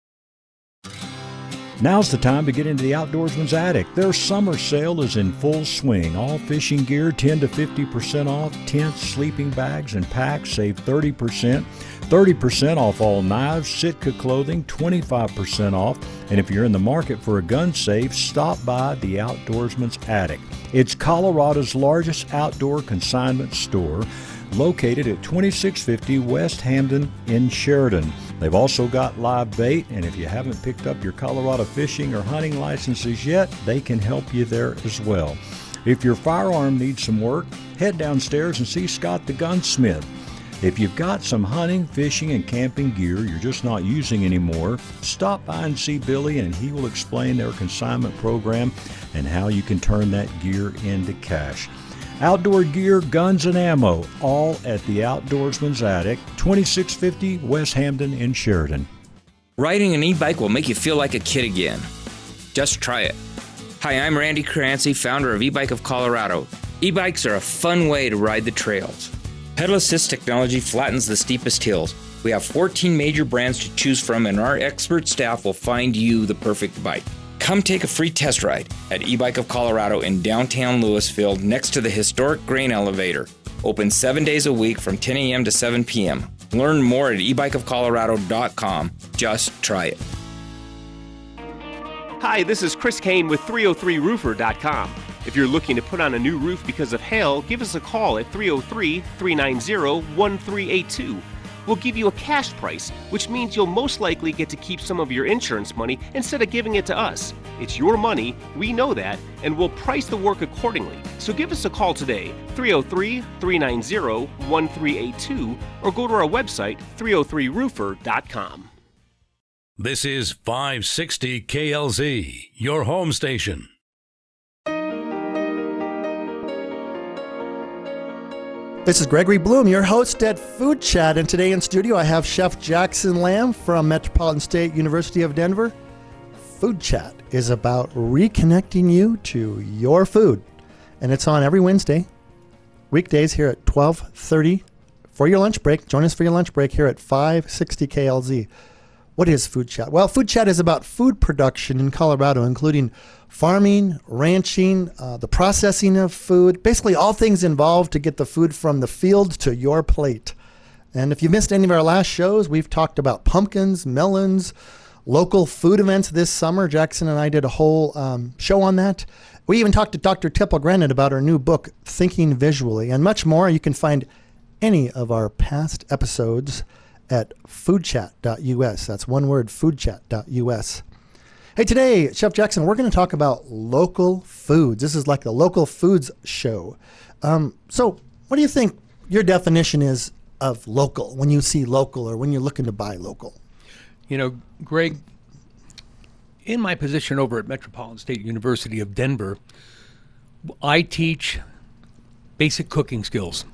[SPEAKER 2] Now's the time to get into the Outdoorsman's Attic. Their summer sale is in full swing. All fishing gear ten to fifty percent off. Tents, sleeping bags, and packs save thirty percent. thirty percent off all knives, Sitka clothing, twenty-five percent off. And if you're in the market for a gun safe, stop by the Outdoorsman's Attic. It's Colorado's largest outdoor consignment store, located at twenty-six fifty West Hamden in Sheridan. They've also got live bait, and if you haven't picked up your Colorado fishing or hunting licenses yet, they can help you there as well. If your firearm needs some work, head downstairs and see Scott the gunsmith. If you've got some hunting, fishing, and camping gear you're just not using anymore, stop by and see Billy, and he will explain their consignment program and how you can turn that gear into cash. Outdoor gear, guns, and ammo, all at the Outdoorsman's Attic, twenty-six fifty West Hamden in Sheridan.
[SPEAKER 9] Riding an e-bike will make you feel like a kid again. Just try it. Hi, I'm Randy Crancy, founder of E-Bike of Colorado. E-bikes are a fun way to ride the trails. Pedal assist technology flattens the steepest hills. We have fourteen major brands to choose from, and our expert staff will find you the perfect bike. Come take a free test ride at E-Bike of Colorado in downtown Louisville next to the historic grain elevator. Open seven days a week from ten a.m. to seven p.m. Learn more at e bike of colorado dot com. Just try it.
[SPEAKER 10] Hi, this is Chris Kane with three oh three roofer dot com. If you're looking to put on a new roof because of hail, give us a call at three oh three, three nine zero, one three eight two. We'll give you a cash price, which means you'll most likely get to keep some of your insurance money instead of giving it to us. It's your money, we know that, and we'll price the work accordingly. So give us a call today, three oh three, three nine zero, one three eight two, or go to our website, three oh three roofer dot com.
[SPEAKER 6] This is five sixty K L Z, your home station.
[SPEAKER 11] This is Gregory Bloom, your host at Food Chat, and today in studio I have Chef Jackson Lamb from Metropolitan State University of Denver. Food Chat is about reconnecting you to your food, and it's on every Wednesday, weekdays here at twelve thirty for your lunch break. Join us for your lunch break here at five sixty K L Z. What is Food Chat? Well, Food Chat is about food production in Colorado, including farming, ranching, uh, the processing of food, basically all things involved to get the food from the field to your plate. And if you missed any of our last shows, we've talked about pumpkins, melons, local food events this summer. Jackson and I did a whole um, show on that. We even talked to Doctor Tipple Granite about our new book, Thinking Visually, and much more. You can find any of our past episodes at food chat dot U S. That's one word, food chat dot U S. Hey, today, Chef Jackson, we're going to talk about local foods. This is like the local foods show. Um, so what do you think your definition is of local when you see local or when you're looking to buy local?
[SPEAKER 12] You know, Greg, in my position over at Metropolitan State University of Denver, I teach basic cooking skills.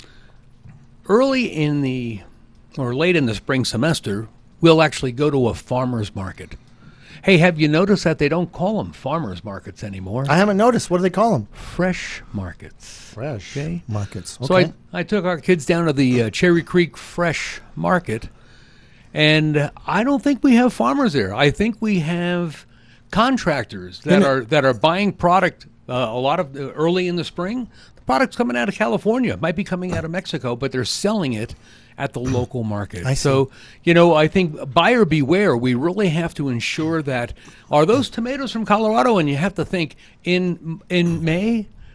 [SPEAKER 12] Early in the, or late in the spring semester, we'll actually go to a farmer's market. Hey, have you noticed that they don't call them farmers markets anymore?
[SPEAKER 11] I haven't noticed. What do they call them?
[SPEAKER 12] Fresh markets.
[SPEAKER 11] Fresh okay. markets. Okay.
[SPEAKER 12] So I, I took our kids down to the uh, Cherry Creek Fresh Market, and I don't think we have farmers there. I think we have contractors that are that are buying product uh, a lot of uh, early in the spring. The product's coming out of California. It might be coming out of Mexico, but they're selling it at the local market.
[SPEAKER 11] I see.
[SPEAKER 12] So, you know, I think buyer beware. We really have to ensure that, are those tomatoes from Colorado? And you have to think, in in May,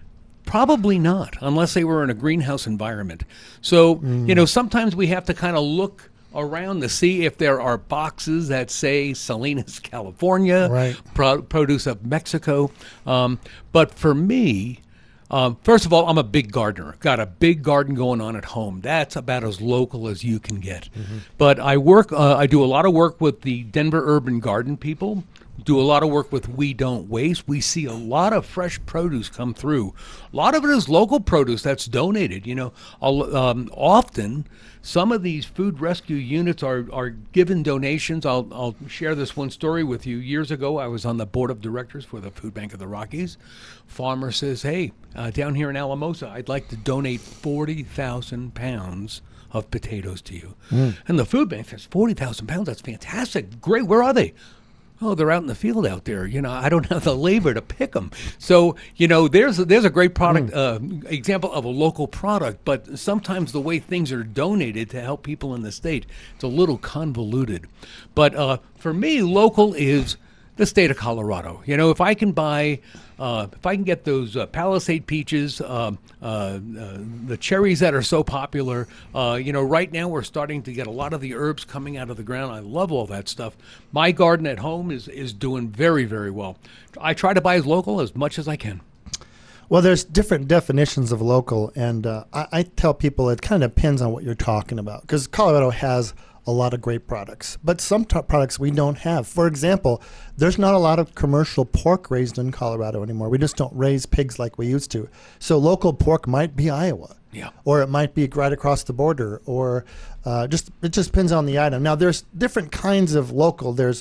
[SPEAKER 12] Probably not, unless they were in a greenhouse environment. So, mm. you know, sometimes we have to kind of look around to see if there are boxes that say Salinas, California,
[SPEAKER 11] right.
[SPEAKER 12] pro- produce of Mexico. Um, but for me, um, first of all, I'm a big gardener. Got a big garden going on at home. That's about as local as you can get. Mm-hmm. But I work, uh, I do a lot of work with the Denver Urban Garden people. Do a lot of work with We Don't Waste. We see a lot of fresh produce come through. A lot of it is local produce that's donated. You know, um, often some of these food rescue units are, are given donations. I'll, I'll share this one story with you. Years ago, I was on the board of directors for the Food Bank of the Rockies. Farmer says, hey, uh, down here in Alamosa, I'd like to donate forty thousand pounds of potatoes to you. Mm. And the food bank says, forty thousand pounds, that's fantastic. Great, where are they? Oh, they're out in the field out there. You know, I don't have the labor to pick them. So, you know, there's a, there's a great product mm. uh, example of a local product. But sometimes the way things are donated to help people in the state, it's a little convoluted. But uh, for me, local is the state of Colorado. You know, if I can buy, uh, if I can get those uh, Palisade peaches, uh, uh, uh, the cherries that are so popular, uh, you know, right now we're starting to get a lot of the herbs coming out of the ground. I love all that stuff. My garden at home is, is doing very, very well. I try to buy as local as much as I can.
[SPEAKER 11] Well, there's different definitions of local, and uh, I, I tell people it kind of depends on what you're talking about, because Colorado has a lot of great products, but some t- products we don't have. For example, there's not a lot of commercial pork raised in Colorado anymore. We just don't raise pigs like we used to. So local pork might be Iowa,
[SPEAKER 12] yeah,
[SPEAKER 11] or it might be right across the border, or uh, just it just depends on the item. Now, there's different kinds of local. There's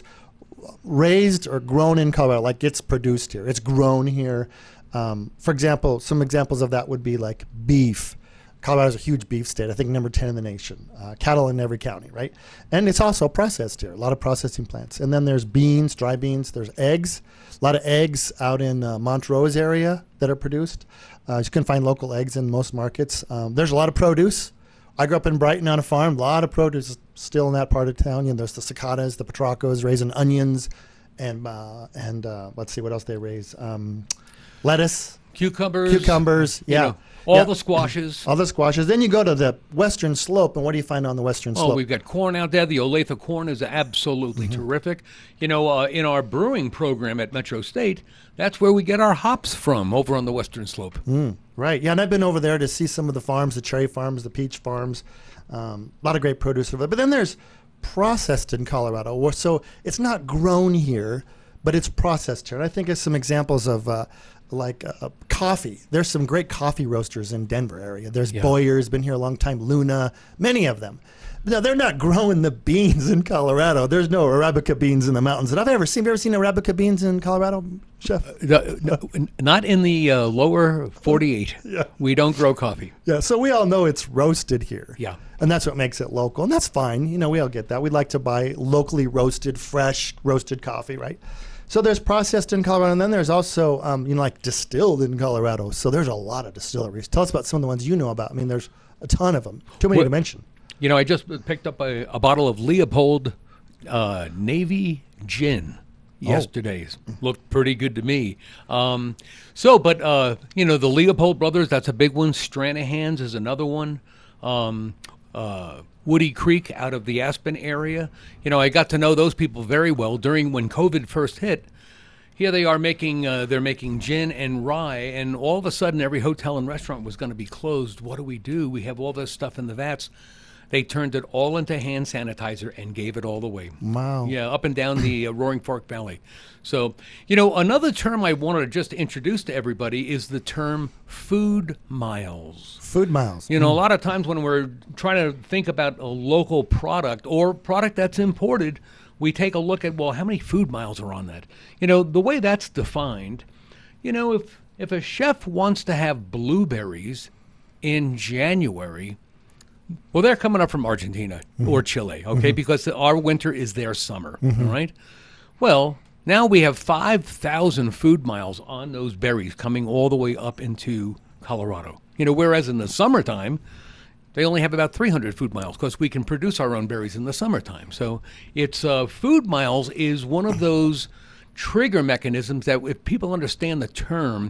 [SPEAKER 11] raised or grown in Colorado, like it's produced here. It's grown here. Um, for example, some examples of that would be like beef. Colorado's a huge beef state, I think number ten in the nation. Uh, cattle in every county, right? And it's also processed here, a lot of processing plants. And then there's beans, dry beans, there's eggs, a lot of eggs out in uh, Montrose area that are produced. Uh, you can find local eggs in most markets. Um, there's a lot of produce. I grew up in Brighton on a farm, a lot of produce still in that part of town. You know, there's the cicadas, the petracos, raising onions, and, uh, and uh, let's see what else they raise. Um, lettuce.
[SPEAKER 12] Cucumbers.
[SPEAKER 11] Cucumbers, yeah.
[SPEAKER 12] You know, all
[SPEAKER 11] yeah.
[SPEAKER 12] the squashes.
[SPEAKER 11] All the squashes. Then you go to the western slope, and what do you find on the western slope?
[SPEAKER 12] Oh, we've got corn out there. The Olathe corn is absolutely mm-hmm. terrific. You know, uh, in our brewing program at Metro State, that's where we get our hops from, over on the western slope.
[SPEAKER 11] Mm, right. Yeah, and I've been over there to see some of the farms, the cherry farms, the peach farms. Um, a lot of great produce over there. But then there's processed in Colorado. So it's not grown here, but it's processed here. And I think it's some examples of uh, like uh, coffee. There's some great coffee roasters in Denver area. There's yeah. Boyer's, been here a long time, Luna, many of them. No, they're not growing the beans in Colorado. There's no Arabica beans in the mountains that I've ever seen. Have you ever seen Arabica beans in Colorado, Chef?
[SPEAKER 12] Uh, no, no, not in the uh, lower forty-eight.
[SPEAKER 11] Yeah.
[SPEAKER 12] We don't grow coffee.
[SPEAKER 11] Yeah, so we all know it's roasted here.
[SPEAKER 12] Yeah.
[SPEAKER 11] And that's what makes it local. And that's fine. You know, we all get that. We'd like to buy locally roasted, fresh, roasted coffee, right? So there's processed in Colorado, and then there's also, um, you know, like distilled in Colorado. So there's a lot of distilleries. Tell us about some of the ones you know about. I mean, there's a ton of them. Too many
[SPEAKER 12] well,
[SPEAKER 11] to mention.
[SPEAKER 12] You know, I just picked up a, a bottle of Leopold uh, Navy Gin yesterday. Oh. Looked pretty good to me. Um, so, but, uh, you know, the Leopold brothers, that's a big one. Stranahan's is another one. Um, uh, Woody Creek out of the Aspen area. You know, I got to know those people very well during when COVID first hit. Here they are making, uh, they're making gin and rye, and all of a sudden every hotel and restaurant was going to be closed. What do we do? We have all this stuff in the vats. They turned it all into hand sanitizer and gave it all away.
[SPEAKER 11] Wow.
[SPEAKER 12] Yeah, up and down the uh, Roaring Fork Valley. So, you know, another term I wanted to just introduce to everybody is the term food miles.
[SPEAKER 11] Food miles.
[SPEAKER 12] You know, mm. a lot of times when we're trying to think about a local product or product that's imported, we take a look at, well, how many food miles are on that? You know, the way that's defined, you know, if if a chef wants to have blueberries in January, well, they're coming up from Argentina mm-hmm. or Chile, okay, mm-hmm. because our winter is their summer, mm-hmm. all right? Well, now we have five thousand food miles on those berries coming all the way up into Colorado. You know, whereas in the summertime, they only have about three hundred food miles because we can produce our own berries in the summertime. So it's uh, food miles is one of those trigger mechanisms that if people understand the term,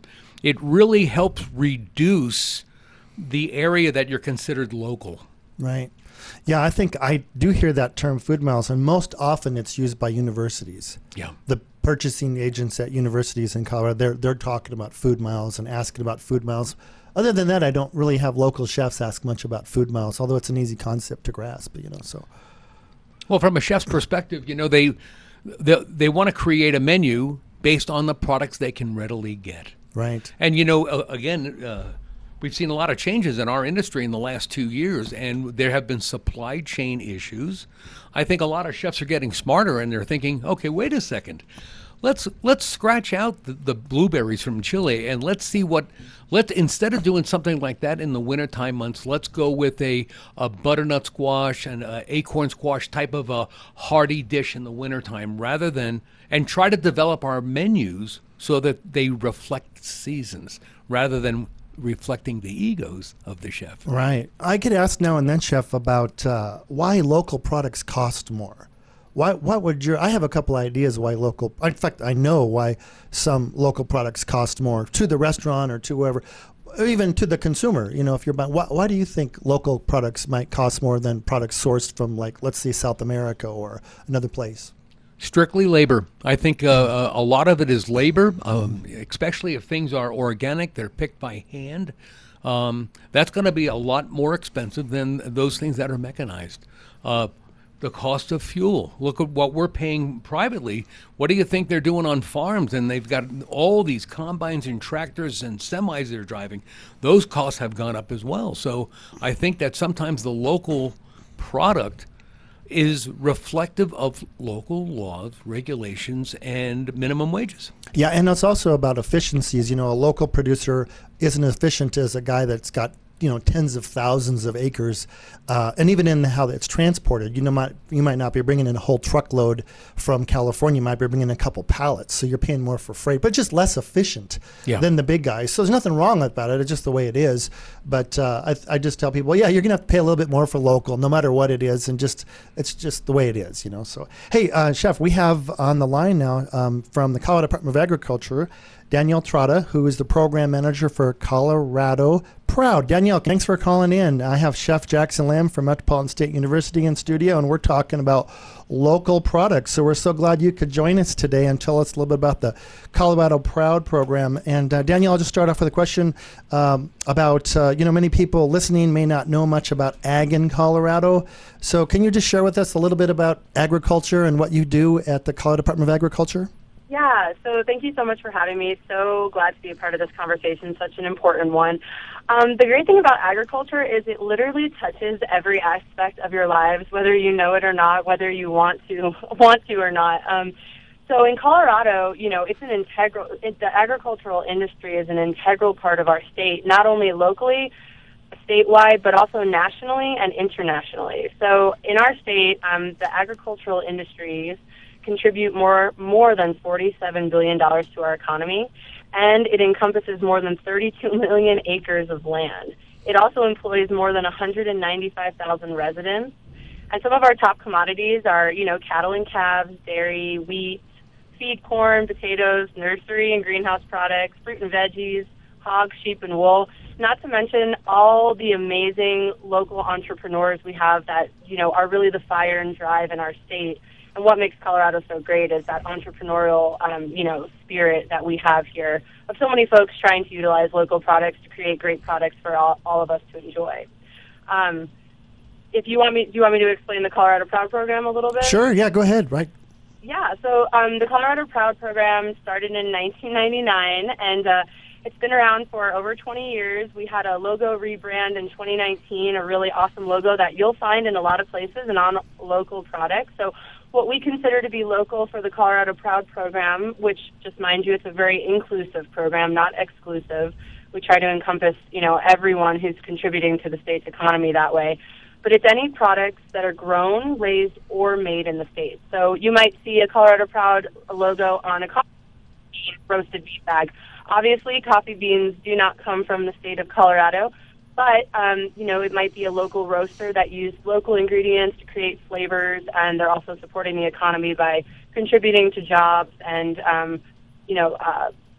[SPEAKER 12] it really helps reduce the area that you're considered local.
[SPEAKER 11] Right. Yeah, I think I do hear that term food miles, and most often it's used by universities.
[SPEAKER 12] Yeah.
[SPEAKER 11] The purchasing agents at universities in Colorado, they're, they're talking about food miles and asking about food miles. Other than that, I don't really have local chefs ask much about food miles, although it's an easy concept to grasp, you know, so.
[SPEAKER 12] Well, from a chef's perspective, you know, they they, they want to create a menu based on the products they can readily get.
[SPEAKER 11] Right.
[SPEAKER 12] And, you know, uh, again, uh, we've seen a lot of changes in our industry in the last two years, and there have been supply chain issues. I think a lot of chefs are getting smarter, and they're thinking, okay, wait a second. Let's let's scratch out the, the blueberries from Chile, and let's see what, let's, instead of doing something like that in the wintertime months, let's go with a, a butternut squash and a acorn squash type of a hearty dish in the wintertime, rather than, and try to develop our menus so that they reflect seasons, rather than reflecting the egos of the chef.
[SPEAKER 11] Right. I get asked now and then, Chef, about uh, why local products cost more. Why? What would your? I have a couple ideas why local. In fact, I know why some local products cost more to the restaurant or to whoever, or even to the consumer. You know, if you're buying, why, why do you think local products might cost more than products sourced from, like, let's say, South America or another place?
[SPEAKER 12] Strictly labor. I think uh, a lot of it is labor, um, especially if things are organic, they're picked by hand. Um, that's going to be a lot more expensive than those things that are mechanized. Uh, the cost of fuel. Look at what we're paying privately. What do you think they're doing on farms? And they've got all these combines and tractors and semis they're driving. Those costs have gone up as well. So I think that sometimes the local product is reflective of local laws, regulations, and minimum wages.
[SPEAKER 11] Yeah, and it's also about efficiencies. You know, a local producer isn't as efficient as a guy that's got, you know, tens of thousands of acres, uh, and even in how it's transported. You know, might, you might not be bringing in a whole truckload from California. You might be bringing in a couple pallets, so you're paying more for freight, but just less efficient
[SPEAKER 12] yeah.
[SPEAKER 11] than the big guys. So there's nothing wrong about it. It's just the way it is. But uh, I, I just tell people, well, yeah, you're gonna have to pay a little bit more for local, no matter what it is, and just it's just the way it is, you know. So, hey, uh, Chef, we have on the line now um, from the Colorado Department of Agriculture, Danielle Trotta, who is the program manager for Colorado Proud. Danielle, thanks for calling in. I have Chef Jackson Lamb from Metropolitan State University in studio, and we're talking about local products. So we're so glad you could join us today and tell us a little bit about the Colorado Proud program. And uh, Danielle, I'll just start off with a question um, about, uh, you know, many people listening may not know much about ag in Colorado. So can you just share with us a little bit about agriculture and what you do at the Colorado Department of Agriculture?
[SPEAKER 13] Yeah, so thank you so much for having me. So glad to be a part of this conversation, such an important one. Um, the great thing about agriculture is it literally touches every aspect of your lives, whether you know it or not, whether you want to want to or not. Um, so in Colorado, you know, it's an integral, it, the agricultural industry is an integral part of our state, not only locally, statewide, but also nationally and internationally. So in our state, um, the agricultural industries contribute more more than forty-seven billion dollars to our economy, and it encompasses more than thirty-two million acres of land. It also employs more than one hundred ninety-five thousand residents, and some of our top commodities are, you know, cattle and calves, dairy, wheat, feed corn, potatoes, nursery and greenhouse products, fruit and veggies, hogs, sheep, and wool, not to mention all the amazing local entrepreneurs we have that, you know, are really the fire and drive in our state. And what makes Colorado so great is that entrepreneurial, um, you know, spirit that we have here of so many folks trying to utilize local products to create great products for all, all of us to enjoy. Um, if you want me, do you want me to explain the Colorado Proud program a little bit?
[SPEAKER 11] Sure. Yeah. Go ahead. Right.
[SPEAKER 13] Yeah. So um, the Colorado Proud program started in nineteen ninety-nine, and uh, it's been around for over twenty years. We had a logo rebrand in twenty nineteen, a really awesome logo that you'll find in a lot of places and on local products. So what we consider to be local for the Colorado Proud program, which, just mind you, it's a very inclusive program, not exclusive. We try to encompass, you know, everyone who's contributing to the state's economy that way. But it's any products that are grown, raised, or made in the state. So you might see a Colorado Proud logo on a coffee bean roasted beef bag. Obviously, coffee beans do not come from the state of Colorado, but, um, you know, it might be a local roaster that used local ingredients to create flavors, and they're also supporting the economy by contributing to jobs and, um, you know, uh,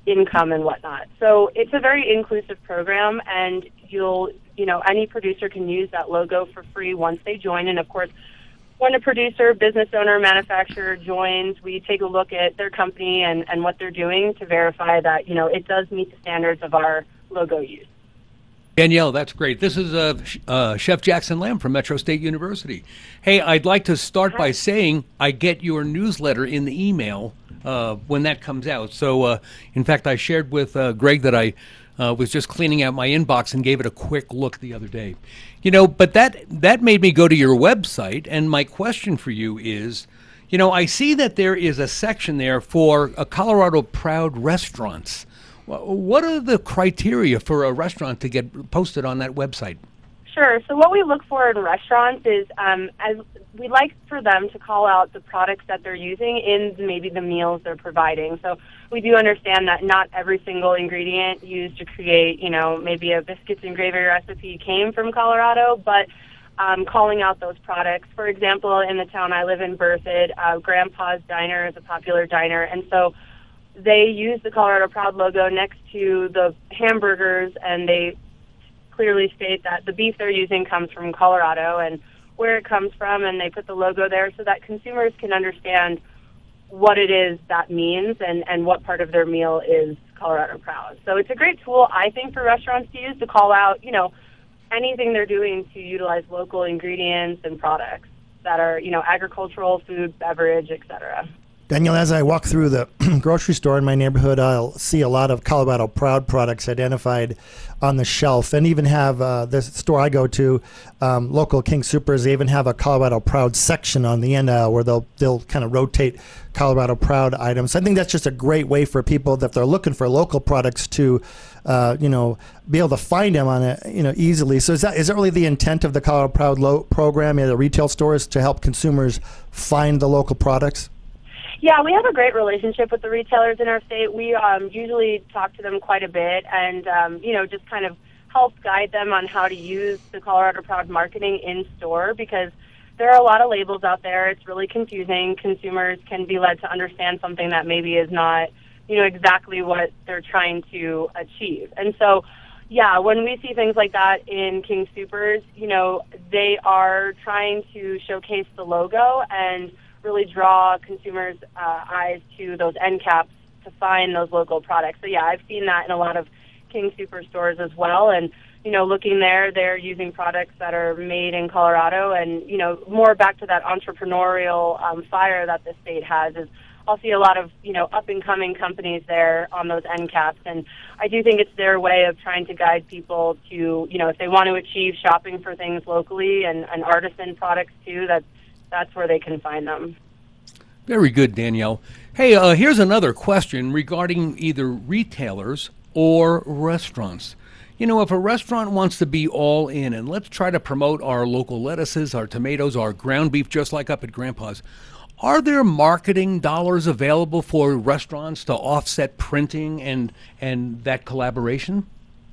[SPEAKER 13] income and whatnot. So it's a very inclusive program, and you'll, you know, any producer can use that logo for free once they join. And of course, when a producer, business owner, manufacturer joins, we take a look at their company and, and what they're doing to verify that, you know, it does meet the standards of our logo use.
[SPEAKER 12] Danielle, that's great. This is uh, uh, Chef Jackson Lamb from Metro State University. Hey, I'd like to start Hi. by saying I get your newsletter in the email uh, when that comes out. So, uh, in fact, I shared with uh, Greg that I uh, was just cleaning out my inbox and gave it a quick look the other day. You know, but that that made me go to your website, and my question for you is, you know, I see that there is a section there for a Colorado Proud restaurants. What are the criteria for a restaurant to get posted on that website?
[SPEAKER 13] Sure. So what we look for in restaurants is um, as we like for them to call out the products that they're using in maybe the meals they're providing. So we do understand that not every single ingredient used to create, you know, maybe a biscuits and gravy recipe came from Colorado, but um, calling out those products. For example, in the town I live in, Berthoud, uh, Grandpa's Diner is a popular diner, and so they use the Colorado Proud logo next to the hamburgers, and they clearly state that the beef they're using comes from Colorado and where it comes from, and they put the logo there so that consumers can understand what it is that means and, and what part of their meal is Colorado Proud. So it's a great tool, I think, for restaurants to use to call out, you know, anything they're doing to utilize local ingredients and products that are, you know, agricultural, food, beverage, et cetera.
[SPEAKER 11] Danielle, as I walk through the grocery store in my neighborhood, I'll see a lot of Colorado Proud products identified on the shelf, and even have uh, the store I go to, um, local King Supers, they even have a Colorado Proud section on the end uh, where they'll they'll kind of rotate Colorado Proud items. I think that's just a great way for people that they're looking for local products to, uh, you know, be able to find them on it, you know, easily. So is that is that really the intent of the Colorado Proud lo- program in the retail stores, to help consumers find the local products?
[SPEAKER 13] Yeah, we have a great relationship with the retailers in our state. We um, usually talk to them quite a bit and, um, you know, just kind of help guide them on how to use the Colorado Proud marketing in store, because there are a lot of labels out there. It's really confusing. Consumers can be led to understand something that maybe is not, you know, exactly what they're trying to achieve. And so, yeah, when we see things like that in King Supers, you know, they are trying to showcase the logo and really draw consumers' uh, eyes to those end caps to find those local products. So, yeah, I've seen that in a lot of King Super stores as well. And, you know, looking there, they're using products that are made in Colorado. And, you know, more back to that entrepreneurial um, fire that the state has is I'll see a lot of, you know, up-and-coming companies there on those end caps. And I do think it's their way of trying to guide people to, you know, if they want to achieve shopping for things locally and, and artisan products too, that that's where they can find them.
[SPEAKER 12] Very good, Danielle. Hey, uh, here's another question regarding either retailers or restaurants. You know, if a restaurant wants to be all in, and let's try to promote our local lettuces, our tomatoes, our ground beef, just like up at Grandpa's, are there marketing dollars available for restaurants to offset printing and and that collaboration?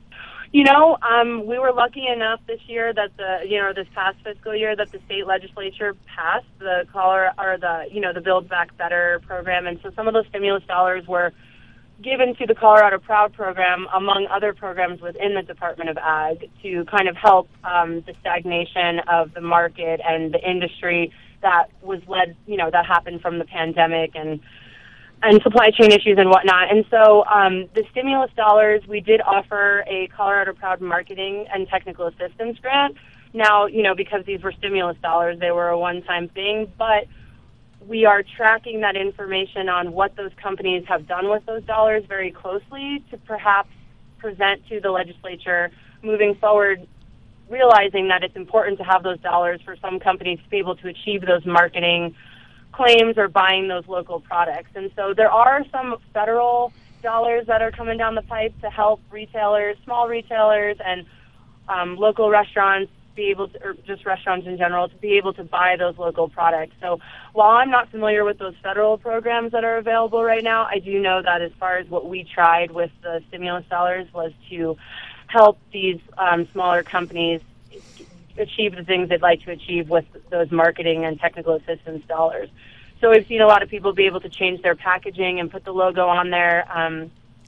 [SPEAKER 13] You know, um, we were lucky enough this year that the, you know, this past fiscal year that the state legislature passed the color or the, you know, the Build Back Better program, and so some of those stimulus dollars were given to the Colorado Proud program, among other programs within the Department of Ag, to kind of help um, the stagnation of the market and the industry that was led, you know, that happened from the pandemic and and supply chain issues and whatnot. And so um, the stimulus dollars, we did offer a Colorado Proud marketing and technical assistance grant. Now, you know, because these were stimulus dollars, they were a one-time thing, but we are tracking that information on what those companies have done with those dollars very closely to perhaps present to the legislature moving forward, realizing that it's important to have those dollars for some companies to be able to achieve those marketing claims or buying those local products. And so there are some federal dollars that are coming down the pipe to help retailers, small retailers, and um, local restaurants be able to, or just restaurants in general, to be able to buy those local products. So while I'm not familiar with those federal programs that are available right now, I do know that as far as what we tried with the stimulus dollars was to help these um, smaller companies achieve the things they'd like to achieve with those marketing and technical assistance dollars. So we've seen a lot of people be able to change their packaging and put the logo on there. Um,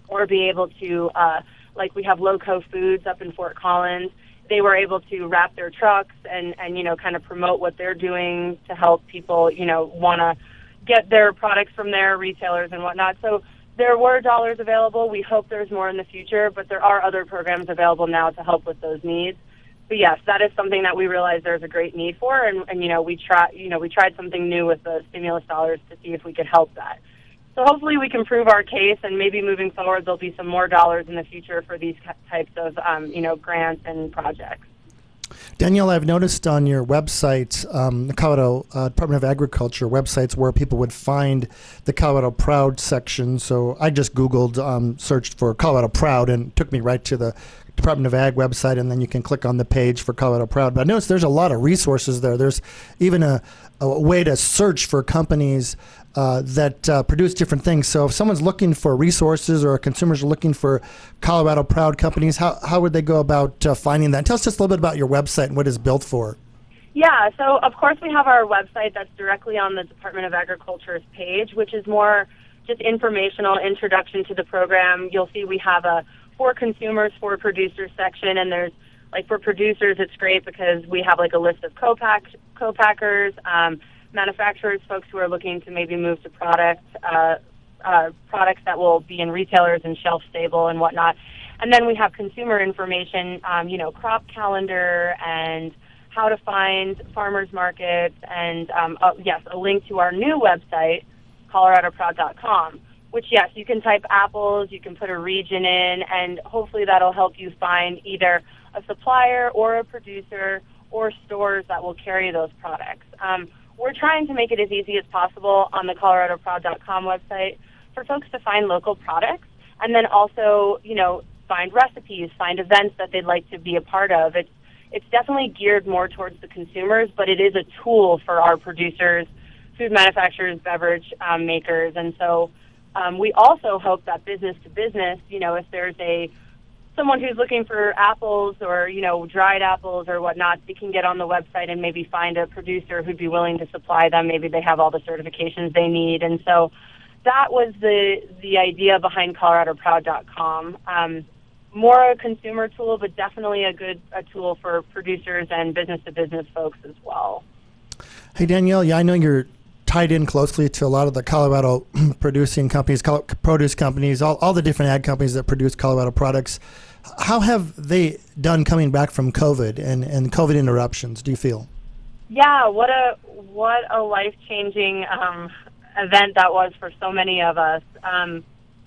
[SPEAKER 13] or be able to, uh, like we have Loco Foods up in Fort Collins. They were able to wrap their trucks and, and, you know, kind of promote what they're doing to help people, you know, want to get their products from their retailers and whatnot. So there were dollars available. We hope there's more in the future, but there are other programs available now to help with those needs. But yes, that is something that we realize there's a great need for, and, and you know, we try, you know, we tried something new with the stimulus dollars to see if we could help that. So hopefully we can prove our case, and maybe moving forward there'll be some more dollars in the future for these types of, um, you know, grants and projects.
[SPEAKER 11] Danielle, I've noticed on your website, um, the Colorado uh, Department of Agriculture websites, where people would find the Colorado Proud section. So I just Googled, um, searched for Colorado Proud, and it took me right to the Department of Ag website, and then you can click on the page for Colorado Proud. But I noticed there's a lot of resources there. There's even a, a way to search for companies uh, that uh, produce different things. So if someone's looking for resources, or consumers are looking for Colorado Proud companies, how how would they go about uh, finding that? Tell us just a little bit about your website and what it's built for.
[SPEAKER 13] Yeah, so of course we have our website that's directly on the Department of Agriculture's page, which is more just informational introduction to the program. You'll see we have a for consumers, for producers section, and there's, like, for producers, it's great because we have, like, a list of co-pack, co-packers, um, manufacturers, folks who are looking to maybe move to product, uh, uh, products that will be in retailers and shelf stable and whatnot. And then we have consumer information, um, you know, crop calendar and how to find farmers markets, and, um, uh, yes, a link to our new website, colorado proud dot com. Which, yes, you can type apples, you can put a region in, and hopefully that'll help you find either a supplier or a producer or stores that will carry those products. Um, we're trying to make it as easy as possible on the colorado proud dot com website for folks to find local products, and then also, you know, find recipes, find events that they'd like to be a part of. It's, it's definitely geared more towards the consumers, but it is a tool for our producers, food manufacturers, beverage um, makers, and so Um, we also hope that business to business, you know, if there's a someone who's looking for apples or, you know, dried apples or whatnot, they can get on the website and maybe find a producer who'd be willing to supply them. Maybe they have all the certifications they need. And so that was the the idea behind colorado proud dot com. Um, more a consumer tool, but definitely a good a tool for producers and business to business folks as well.
[SPEAKER 11] Hey, Danielle, yeah, I know you're tied in closely to a lot of the Colorado producing companies, produce companies, all, all the different ag companies that produce Colorado products. How have they done coming back from COVID and, and COVID interruptions, do you feel?
[SPEAKER 13] Yeah, what a what a life-changing um, event that was for so many of us. Um,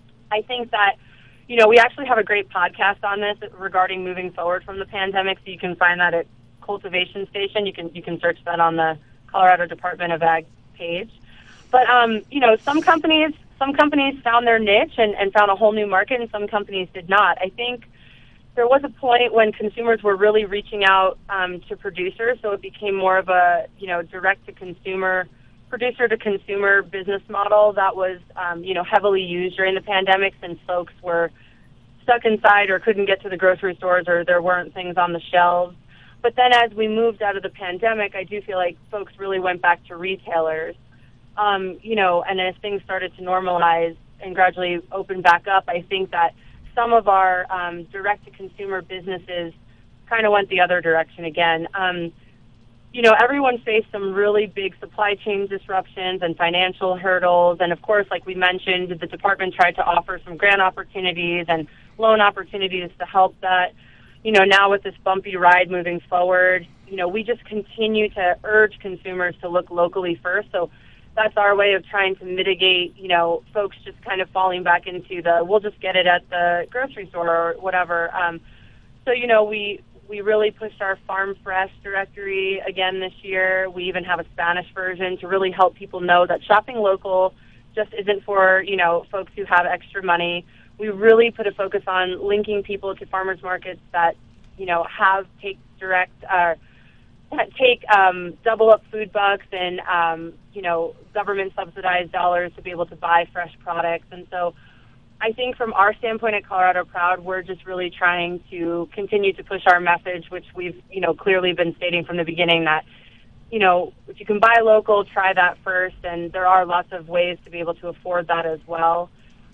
[SPEAKER 13] I think that, you know, we actually have a great podcast on this regarding moving forward from the pandemic, so you can find that at Cultivation Station. You can you can search that on the Colorado Department of Ag page. But, um, you know, some companies some companies found their niche and, and found a whole new market, and some companies did not. I think there was a point when consumers were really reaching out um, to producers, so it became more of a, you know, direct-to-consumer, producer-to-consumer business model that was, um, you know, heavily used during the pandemic since folks were stuck inside or couldn't get to the grocery stores or there weren't things on the shelves. But then as we moved out of the pandemic, I do feel like folks really went back to retailers, um, you know, and as things started to normalize and gradually open back up, I think that some of our um, direct-to-consumer businesses kind of went the other direction again. Um, you know, everyone faced some really big supply chain disruptions and financial hurdles. And, of course, like we mentioned, the department tried to offer some grant opportunities and loan opportunities to help that. You know, now with this bumpy ride moving forward, you know, we just continue to urge consumers to look locally first. So that's our way of trying to mitigate, you know, folks just kind of falling back into the, we'll just get it at the grocery store or whatever. Um, so, you know, we we really pushed our Farm Fresh directory again this year. We even have a Spanish version to really help people know that shopping local just isn't for, you know, folks who have extra money. We really put a focus on linking people to farmers markets that, you know, have take direct, uh, take um, double up food bucks and, um, you know, government subsidized dollars to be able to buy fresh products. And so I think from our standpoint at Colorado Proud, we're just really trying to continue to push our message, which we've, you know, clearly been stating from the beginning that, you know, if you can buy local, try that first. And there are lots of ways to be able to afford that as well.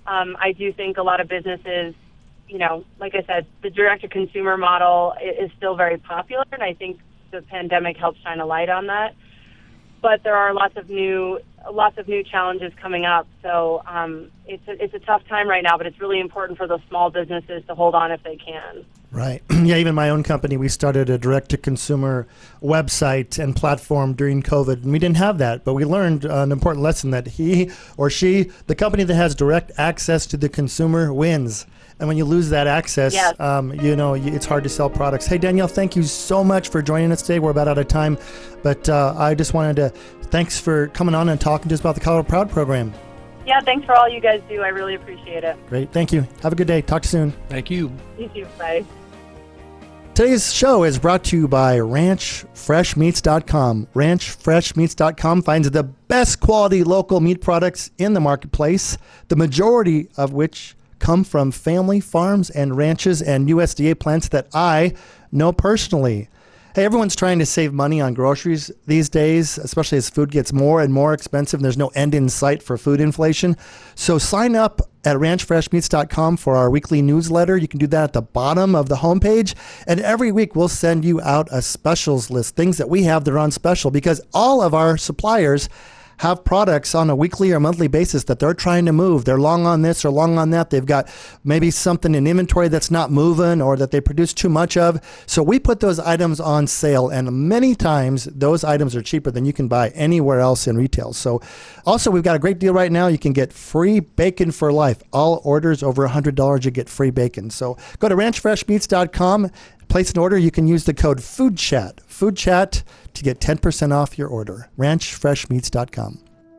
[SPEAKER 13] Um, I do think a lot of businesses, you know, like I said, the direct-to-consumer model is still very popular, and I think the pandemic helped shine a light on that. But there are lots of new, lots of new challenges coming up. So um, it's a, it's a tough time right now. But it's really important for those small businesses to hold on if they can.
[SPEAKER 11] Right. Yeah. Even my own company, we started a direct-to-consumer website and platform during COVID, and we didn't have that. But we learned an important lesson that he or she, the company that has direct access to the consumer, wins. And when you lose that access,
[SPEAKER 13] yes.
[SPEAKER 11] um, you know, it's hard to sell products. Hey, Danielle, thank you so much for joining us today. We're about out of time, but uh, I just wanted to thanks for coming on and talking to us about the Colorado Proud program.
[SPEAKER 13] Yeah, thanks for all you guys do. I really appreciate it.
[SPEAKER 11] Great. Thank you. Have a good day. Talk soon.
[SPEAKER 12] Thank you.
[SPEAKER 13] You too. Bye.
[SPEAKER 11] Today's show is brought to you by ranch fresh meats dot com. ranch fresh meats dot com finds the best quality local meat products in the marketplace, the majority of which come from family farms and ranches and U S D A plants that I know personally. Hey, everyone's trying to save money on groceries these days, especially as food gets more and more expensive. There's no end in sight for food inflation. So sign up at ranch fresh meats dot com for our weekly newsletter. You can do that at the bottom of the homepage. And every week we'll send you out a specials list, things that we have that are on special, because all of our suppliers have products on a weekly or monthly basis that they're trying to move. They're long on this or long on that. They've got maybe something in inventory that's not moving or that they produce too much of. So we put those items on sale, and many times those items are cheaper than you can buy anywhere else in retail. So also, we've got a great deal right now. You can get free bacon for life. All orders over one hundred dollars, you get free bacon. So go to ranch fresh meats dot com. Place an order. You can use the code FOODCHAT, FOODCHAT, to get ten percent off your order. ranch fresh meats dot com.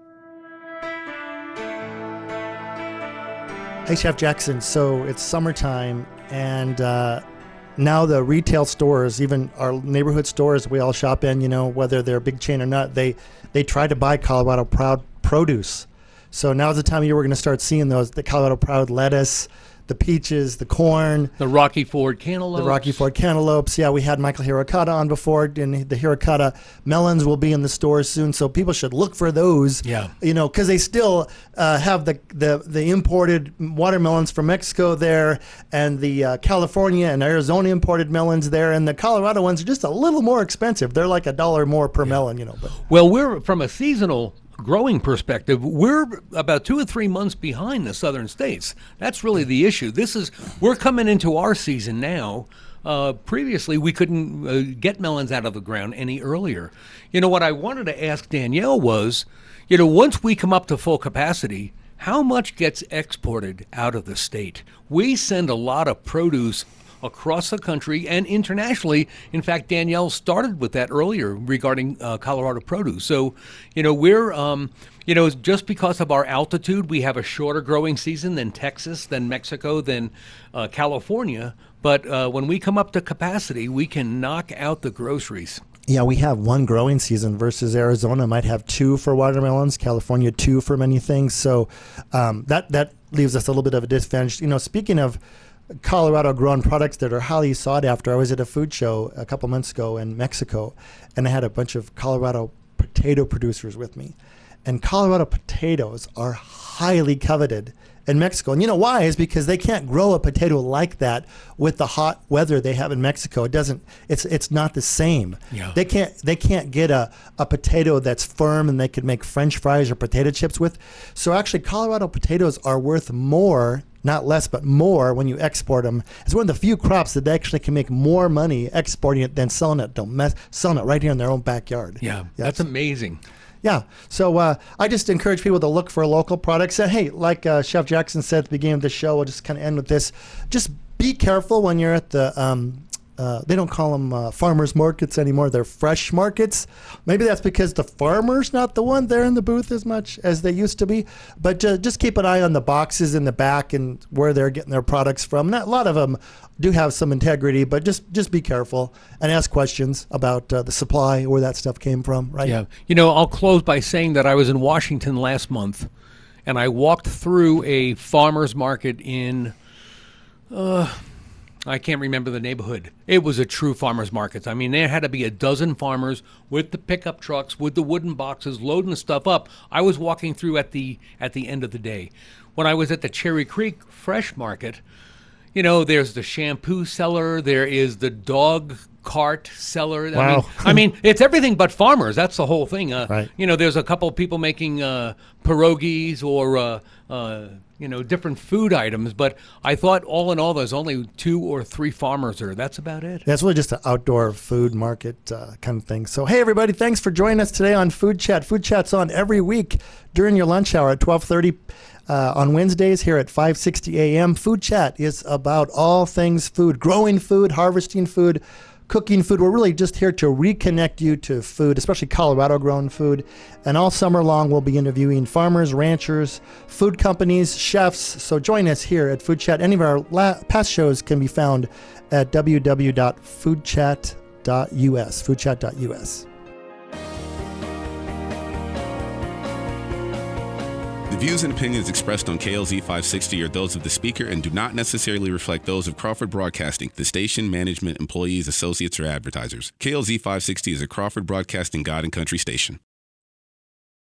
[SPEAKER 11] Hey, Chef Jackson. So it's summertime, and uh, now the retail stores, even our neighborhood stores we all shop in, you know, whether they're a big chain or not, they, they try to buy Colorado Proud produce. So now's the time of year we're going to start seeing those, the Colorado Proud lettuce, the peaches, the corn.
[SPEAKER 12] The Rocky Ford cantaloupes.
[SPEAKER 11] The Rocky Ford cantaloupes. Yeah, we had Michael Hirokata on before, and the Hirokata melons will be in the stores soon, so people should look for those.
[SPEAKER 12] Yeah.
[SPEAKER 11] You know, because they still uh, have the, the, the imported watermelons from Mexico there, and the uh, California and Arizona imported melons there, and the Colorado ones are just a little more expensive. They're like a dollar more per yeah. melon, you know. But.
[SPEAKER 12] Well, we're from a seasonal growing perspective, we're about two or three months behind the southern states. That's really the issue. This is, we're coming into our season now. Uh, previously, we couldn't uh, get melons out of the ground any earlier. You know, what I wanted to ask Danielle was, you know, once we come up to full capacity, how much gets exported out of the state? We send a lot of produce across the country and internationally. In fact, Danielle started with that earlier regarding uh, Colorado produce. So, you know, we're, um, you know, just because of our altitude, we have a shorter growing season than Texas, than Mexico, than uh, California. But uh, when we come up to capacity, we can knock out the groceries.
[SPEAKER 11] Yeah, we have one growing season versus Arizona might have two for watermelons, California two for many things. So um, that, that leaves us a little bit of a disadvantage. You know, speaking of Colorado grown products that are highly sought after, I was at a food show a couple months ago in Mexico, and I had a bunch of Colorado potato producers with me. And Colorado potatoes are highly coveted in Mexico. And you know why? Is because they can't grow a potato like that with the hot weather they have in Mexico. It doesn't, it's it's not the same.
[SPEAKER 12] Yeah.
[SPEAKER 11] They can't they can't get a, a potato that's firm and they could make French fries or potato chips with. So actually Colorado potatoes are worth more, not less, but more when you export them. It's one of the few crops that they actually can make more money exporting it than selling it, don't mess, selling it right here in their own backyard.
[SPEAKER 12] Yeah,
[SPEAKER 11] Yes.
[SPEAKER 12] that's amazing.
[SPEAKER 11] Yeah, so uh, I just encourage people to look for local products. And hey, like uh, Chef Jackson said at the beginning of the show, we'll just kind of end with this. Just be careful when you're at the, um, uh, they don't call them uh, farmers markets anymore. They're fresh markets. Maybe that's because the farmer's not the one there in the booth as much as they used to be. But ju- just keep an eye on the boxes in the back and where they're getting their products from. Not, a lot of them do have some integrity, but just, just be careful and ask questions about uh, the supply, where that stuff came from, right?
[SPEAKER 12] Yeah. You know, I'll close by saying that I was in Washington last month, and I walked through a farmer's market in, uh, I can't remember the neighborhood. It was a true farmer's market. I mean, there had to be a dozen farmers with the pickup trucks, with the wooden boxes, loading the stuff up. I was walking through at the at the end of the day. When I was at the Cherry Creek Fresh Market, you know, there's the shampoo seller, there is the dog cart seller.
[SPEAKER 11] Wow.
[SPEAKER 12] I mean, I mean, it's everything but farmers. That's the whole thing. Uh,
[SPEAKER 11] Right.
[SPEAKER 12] You know, there's a couple of people making uh, pierogies or, uh, uh, you know, different food items. But I thought all in all, there's only two or three farmers there. That's about it.
[SPEAKER 11] That's really just an outdoor food market uh, kind of thing. So, hey, everybody, thanks for joining us today on Food Chat. Food Chat's on every week during your lunch hour at twelve thirty uh, on Wednesdays here at five sixty a.m. Food Chat is about all things food, growing food, harvesting food, cooking food. We're really just here to reconnect you to food, especially Colorado-grown food. And all summer long, we'll be interviewing farmers, ranchers, food companies, chefs. So join us here at Food Chat. Any of our la- past shows can be found at w w w dot food chat dot u s, food chat dot u s.
[SPEAKER 14] The views and opinions expressed on K L Z five sixty are those of the speaker and do not necessarily reflect those of Crawford Broadcasting, the station, management, employees, associates, or advertisers. K L Z five sixty is a Crawford Broadcasting God and Country station.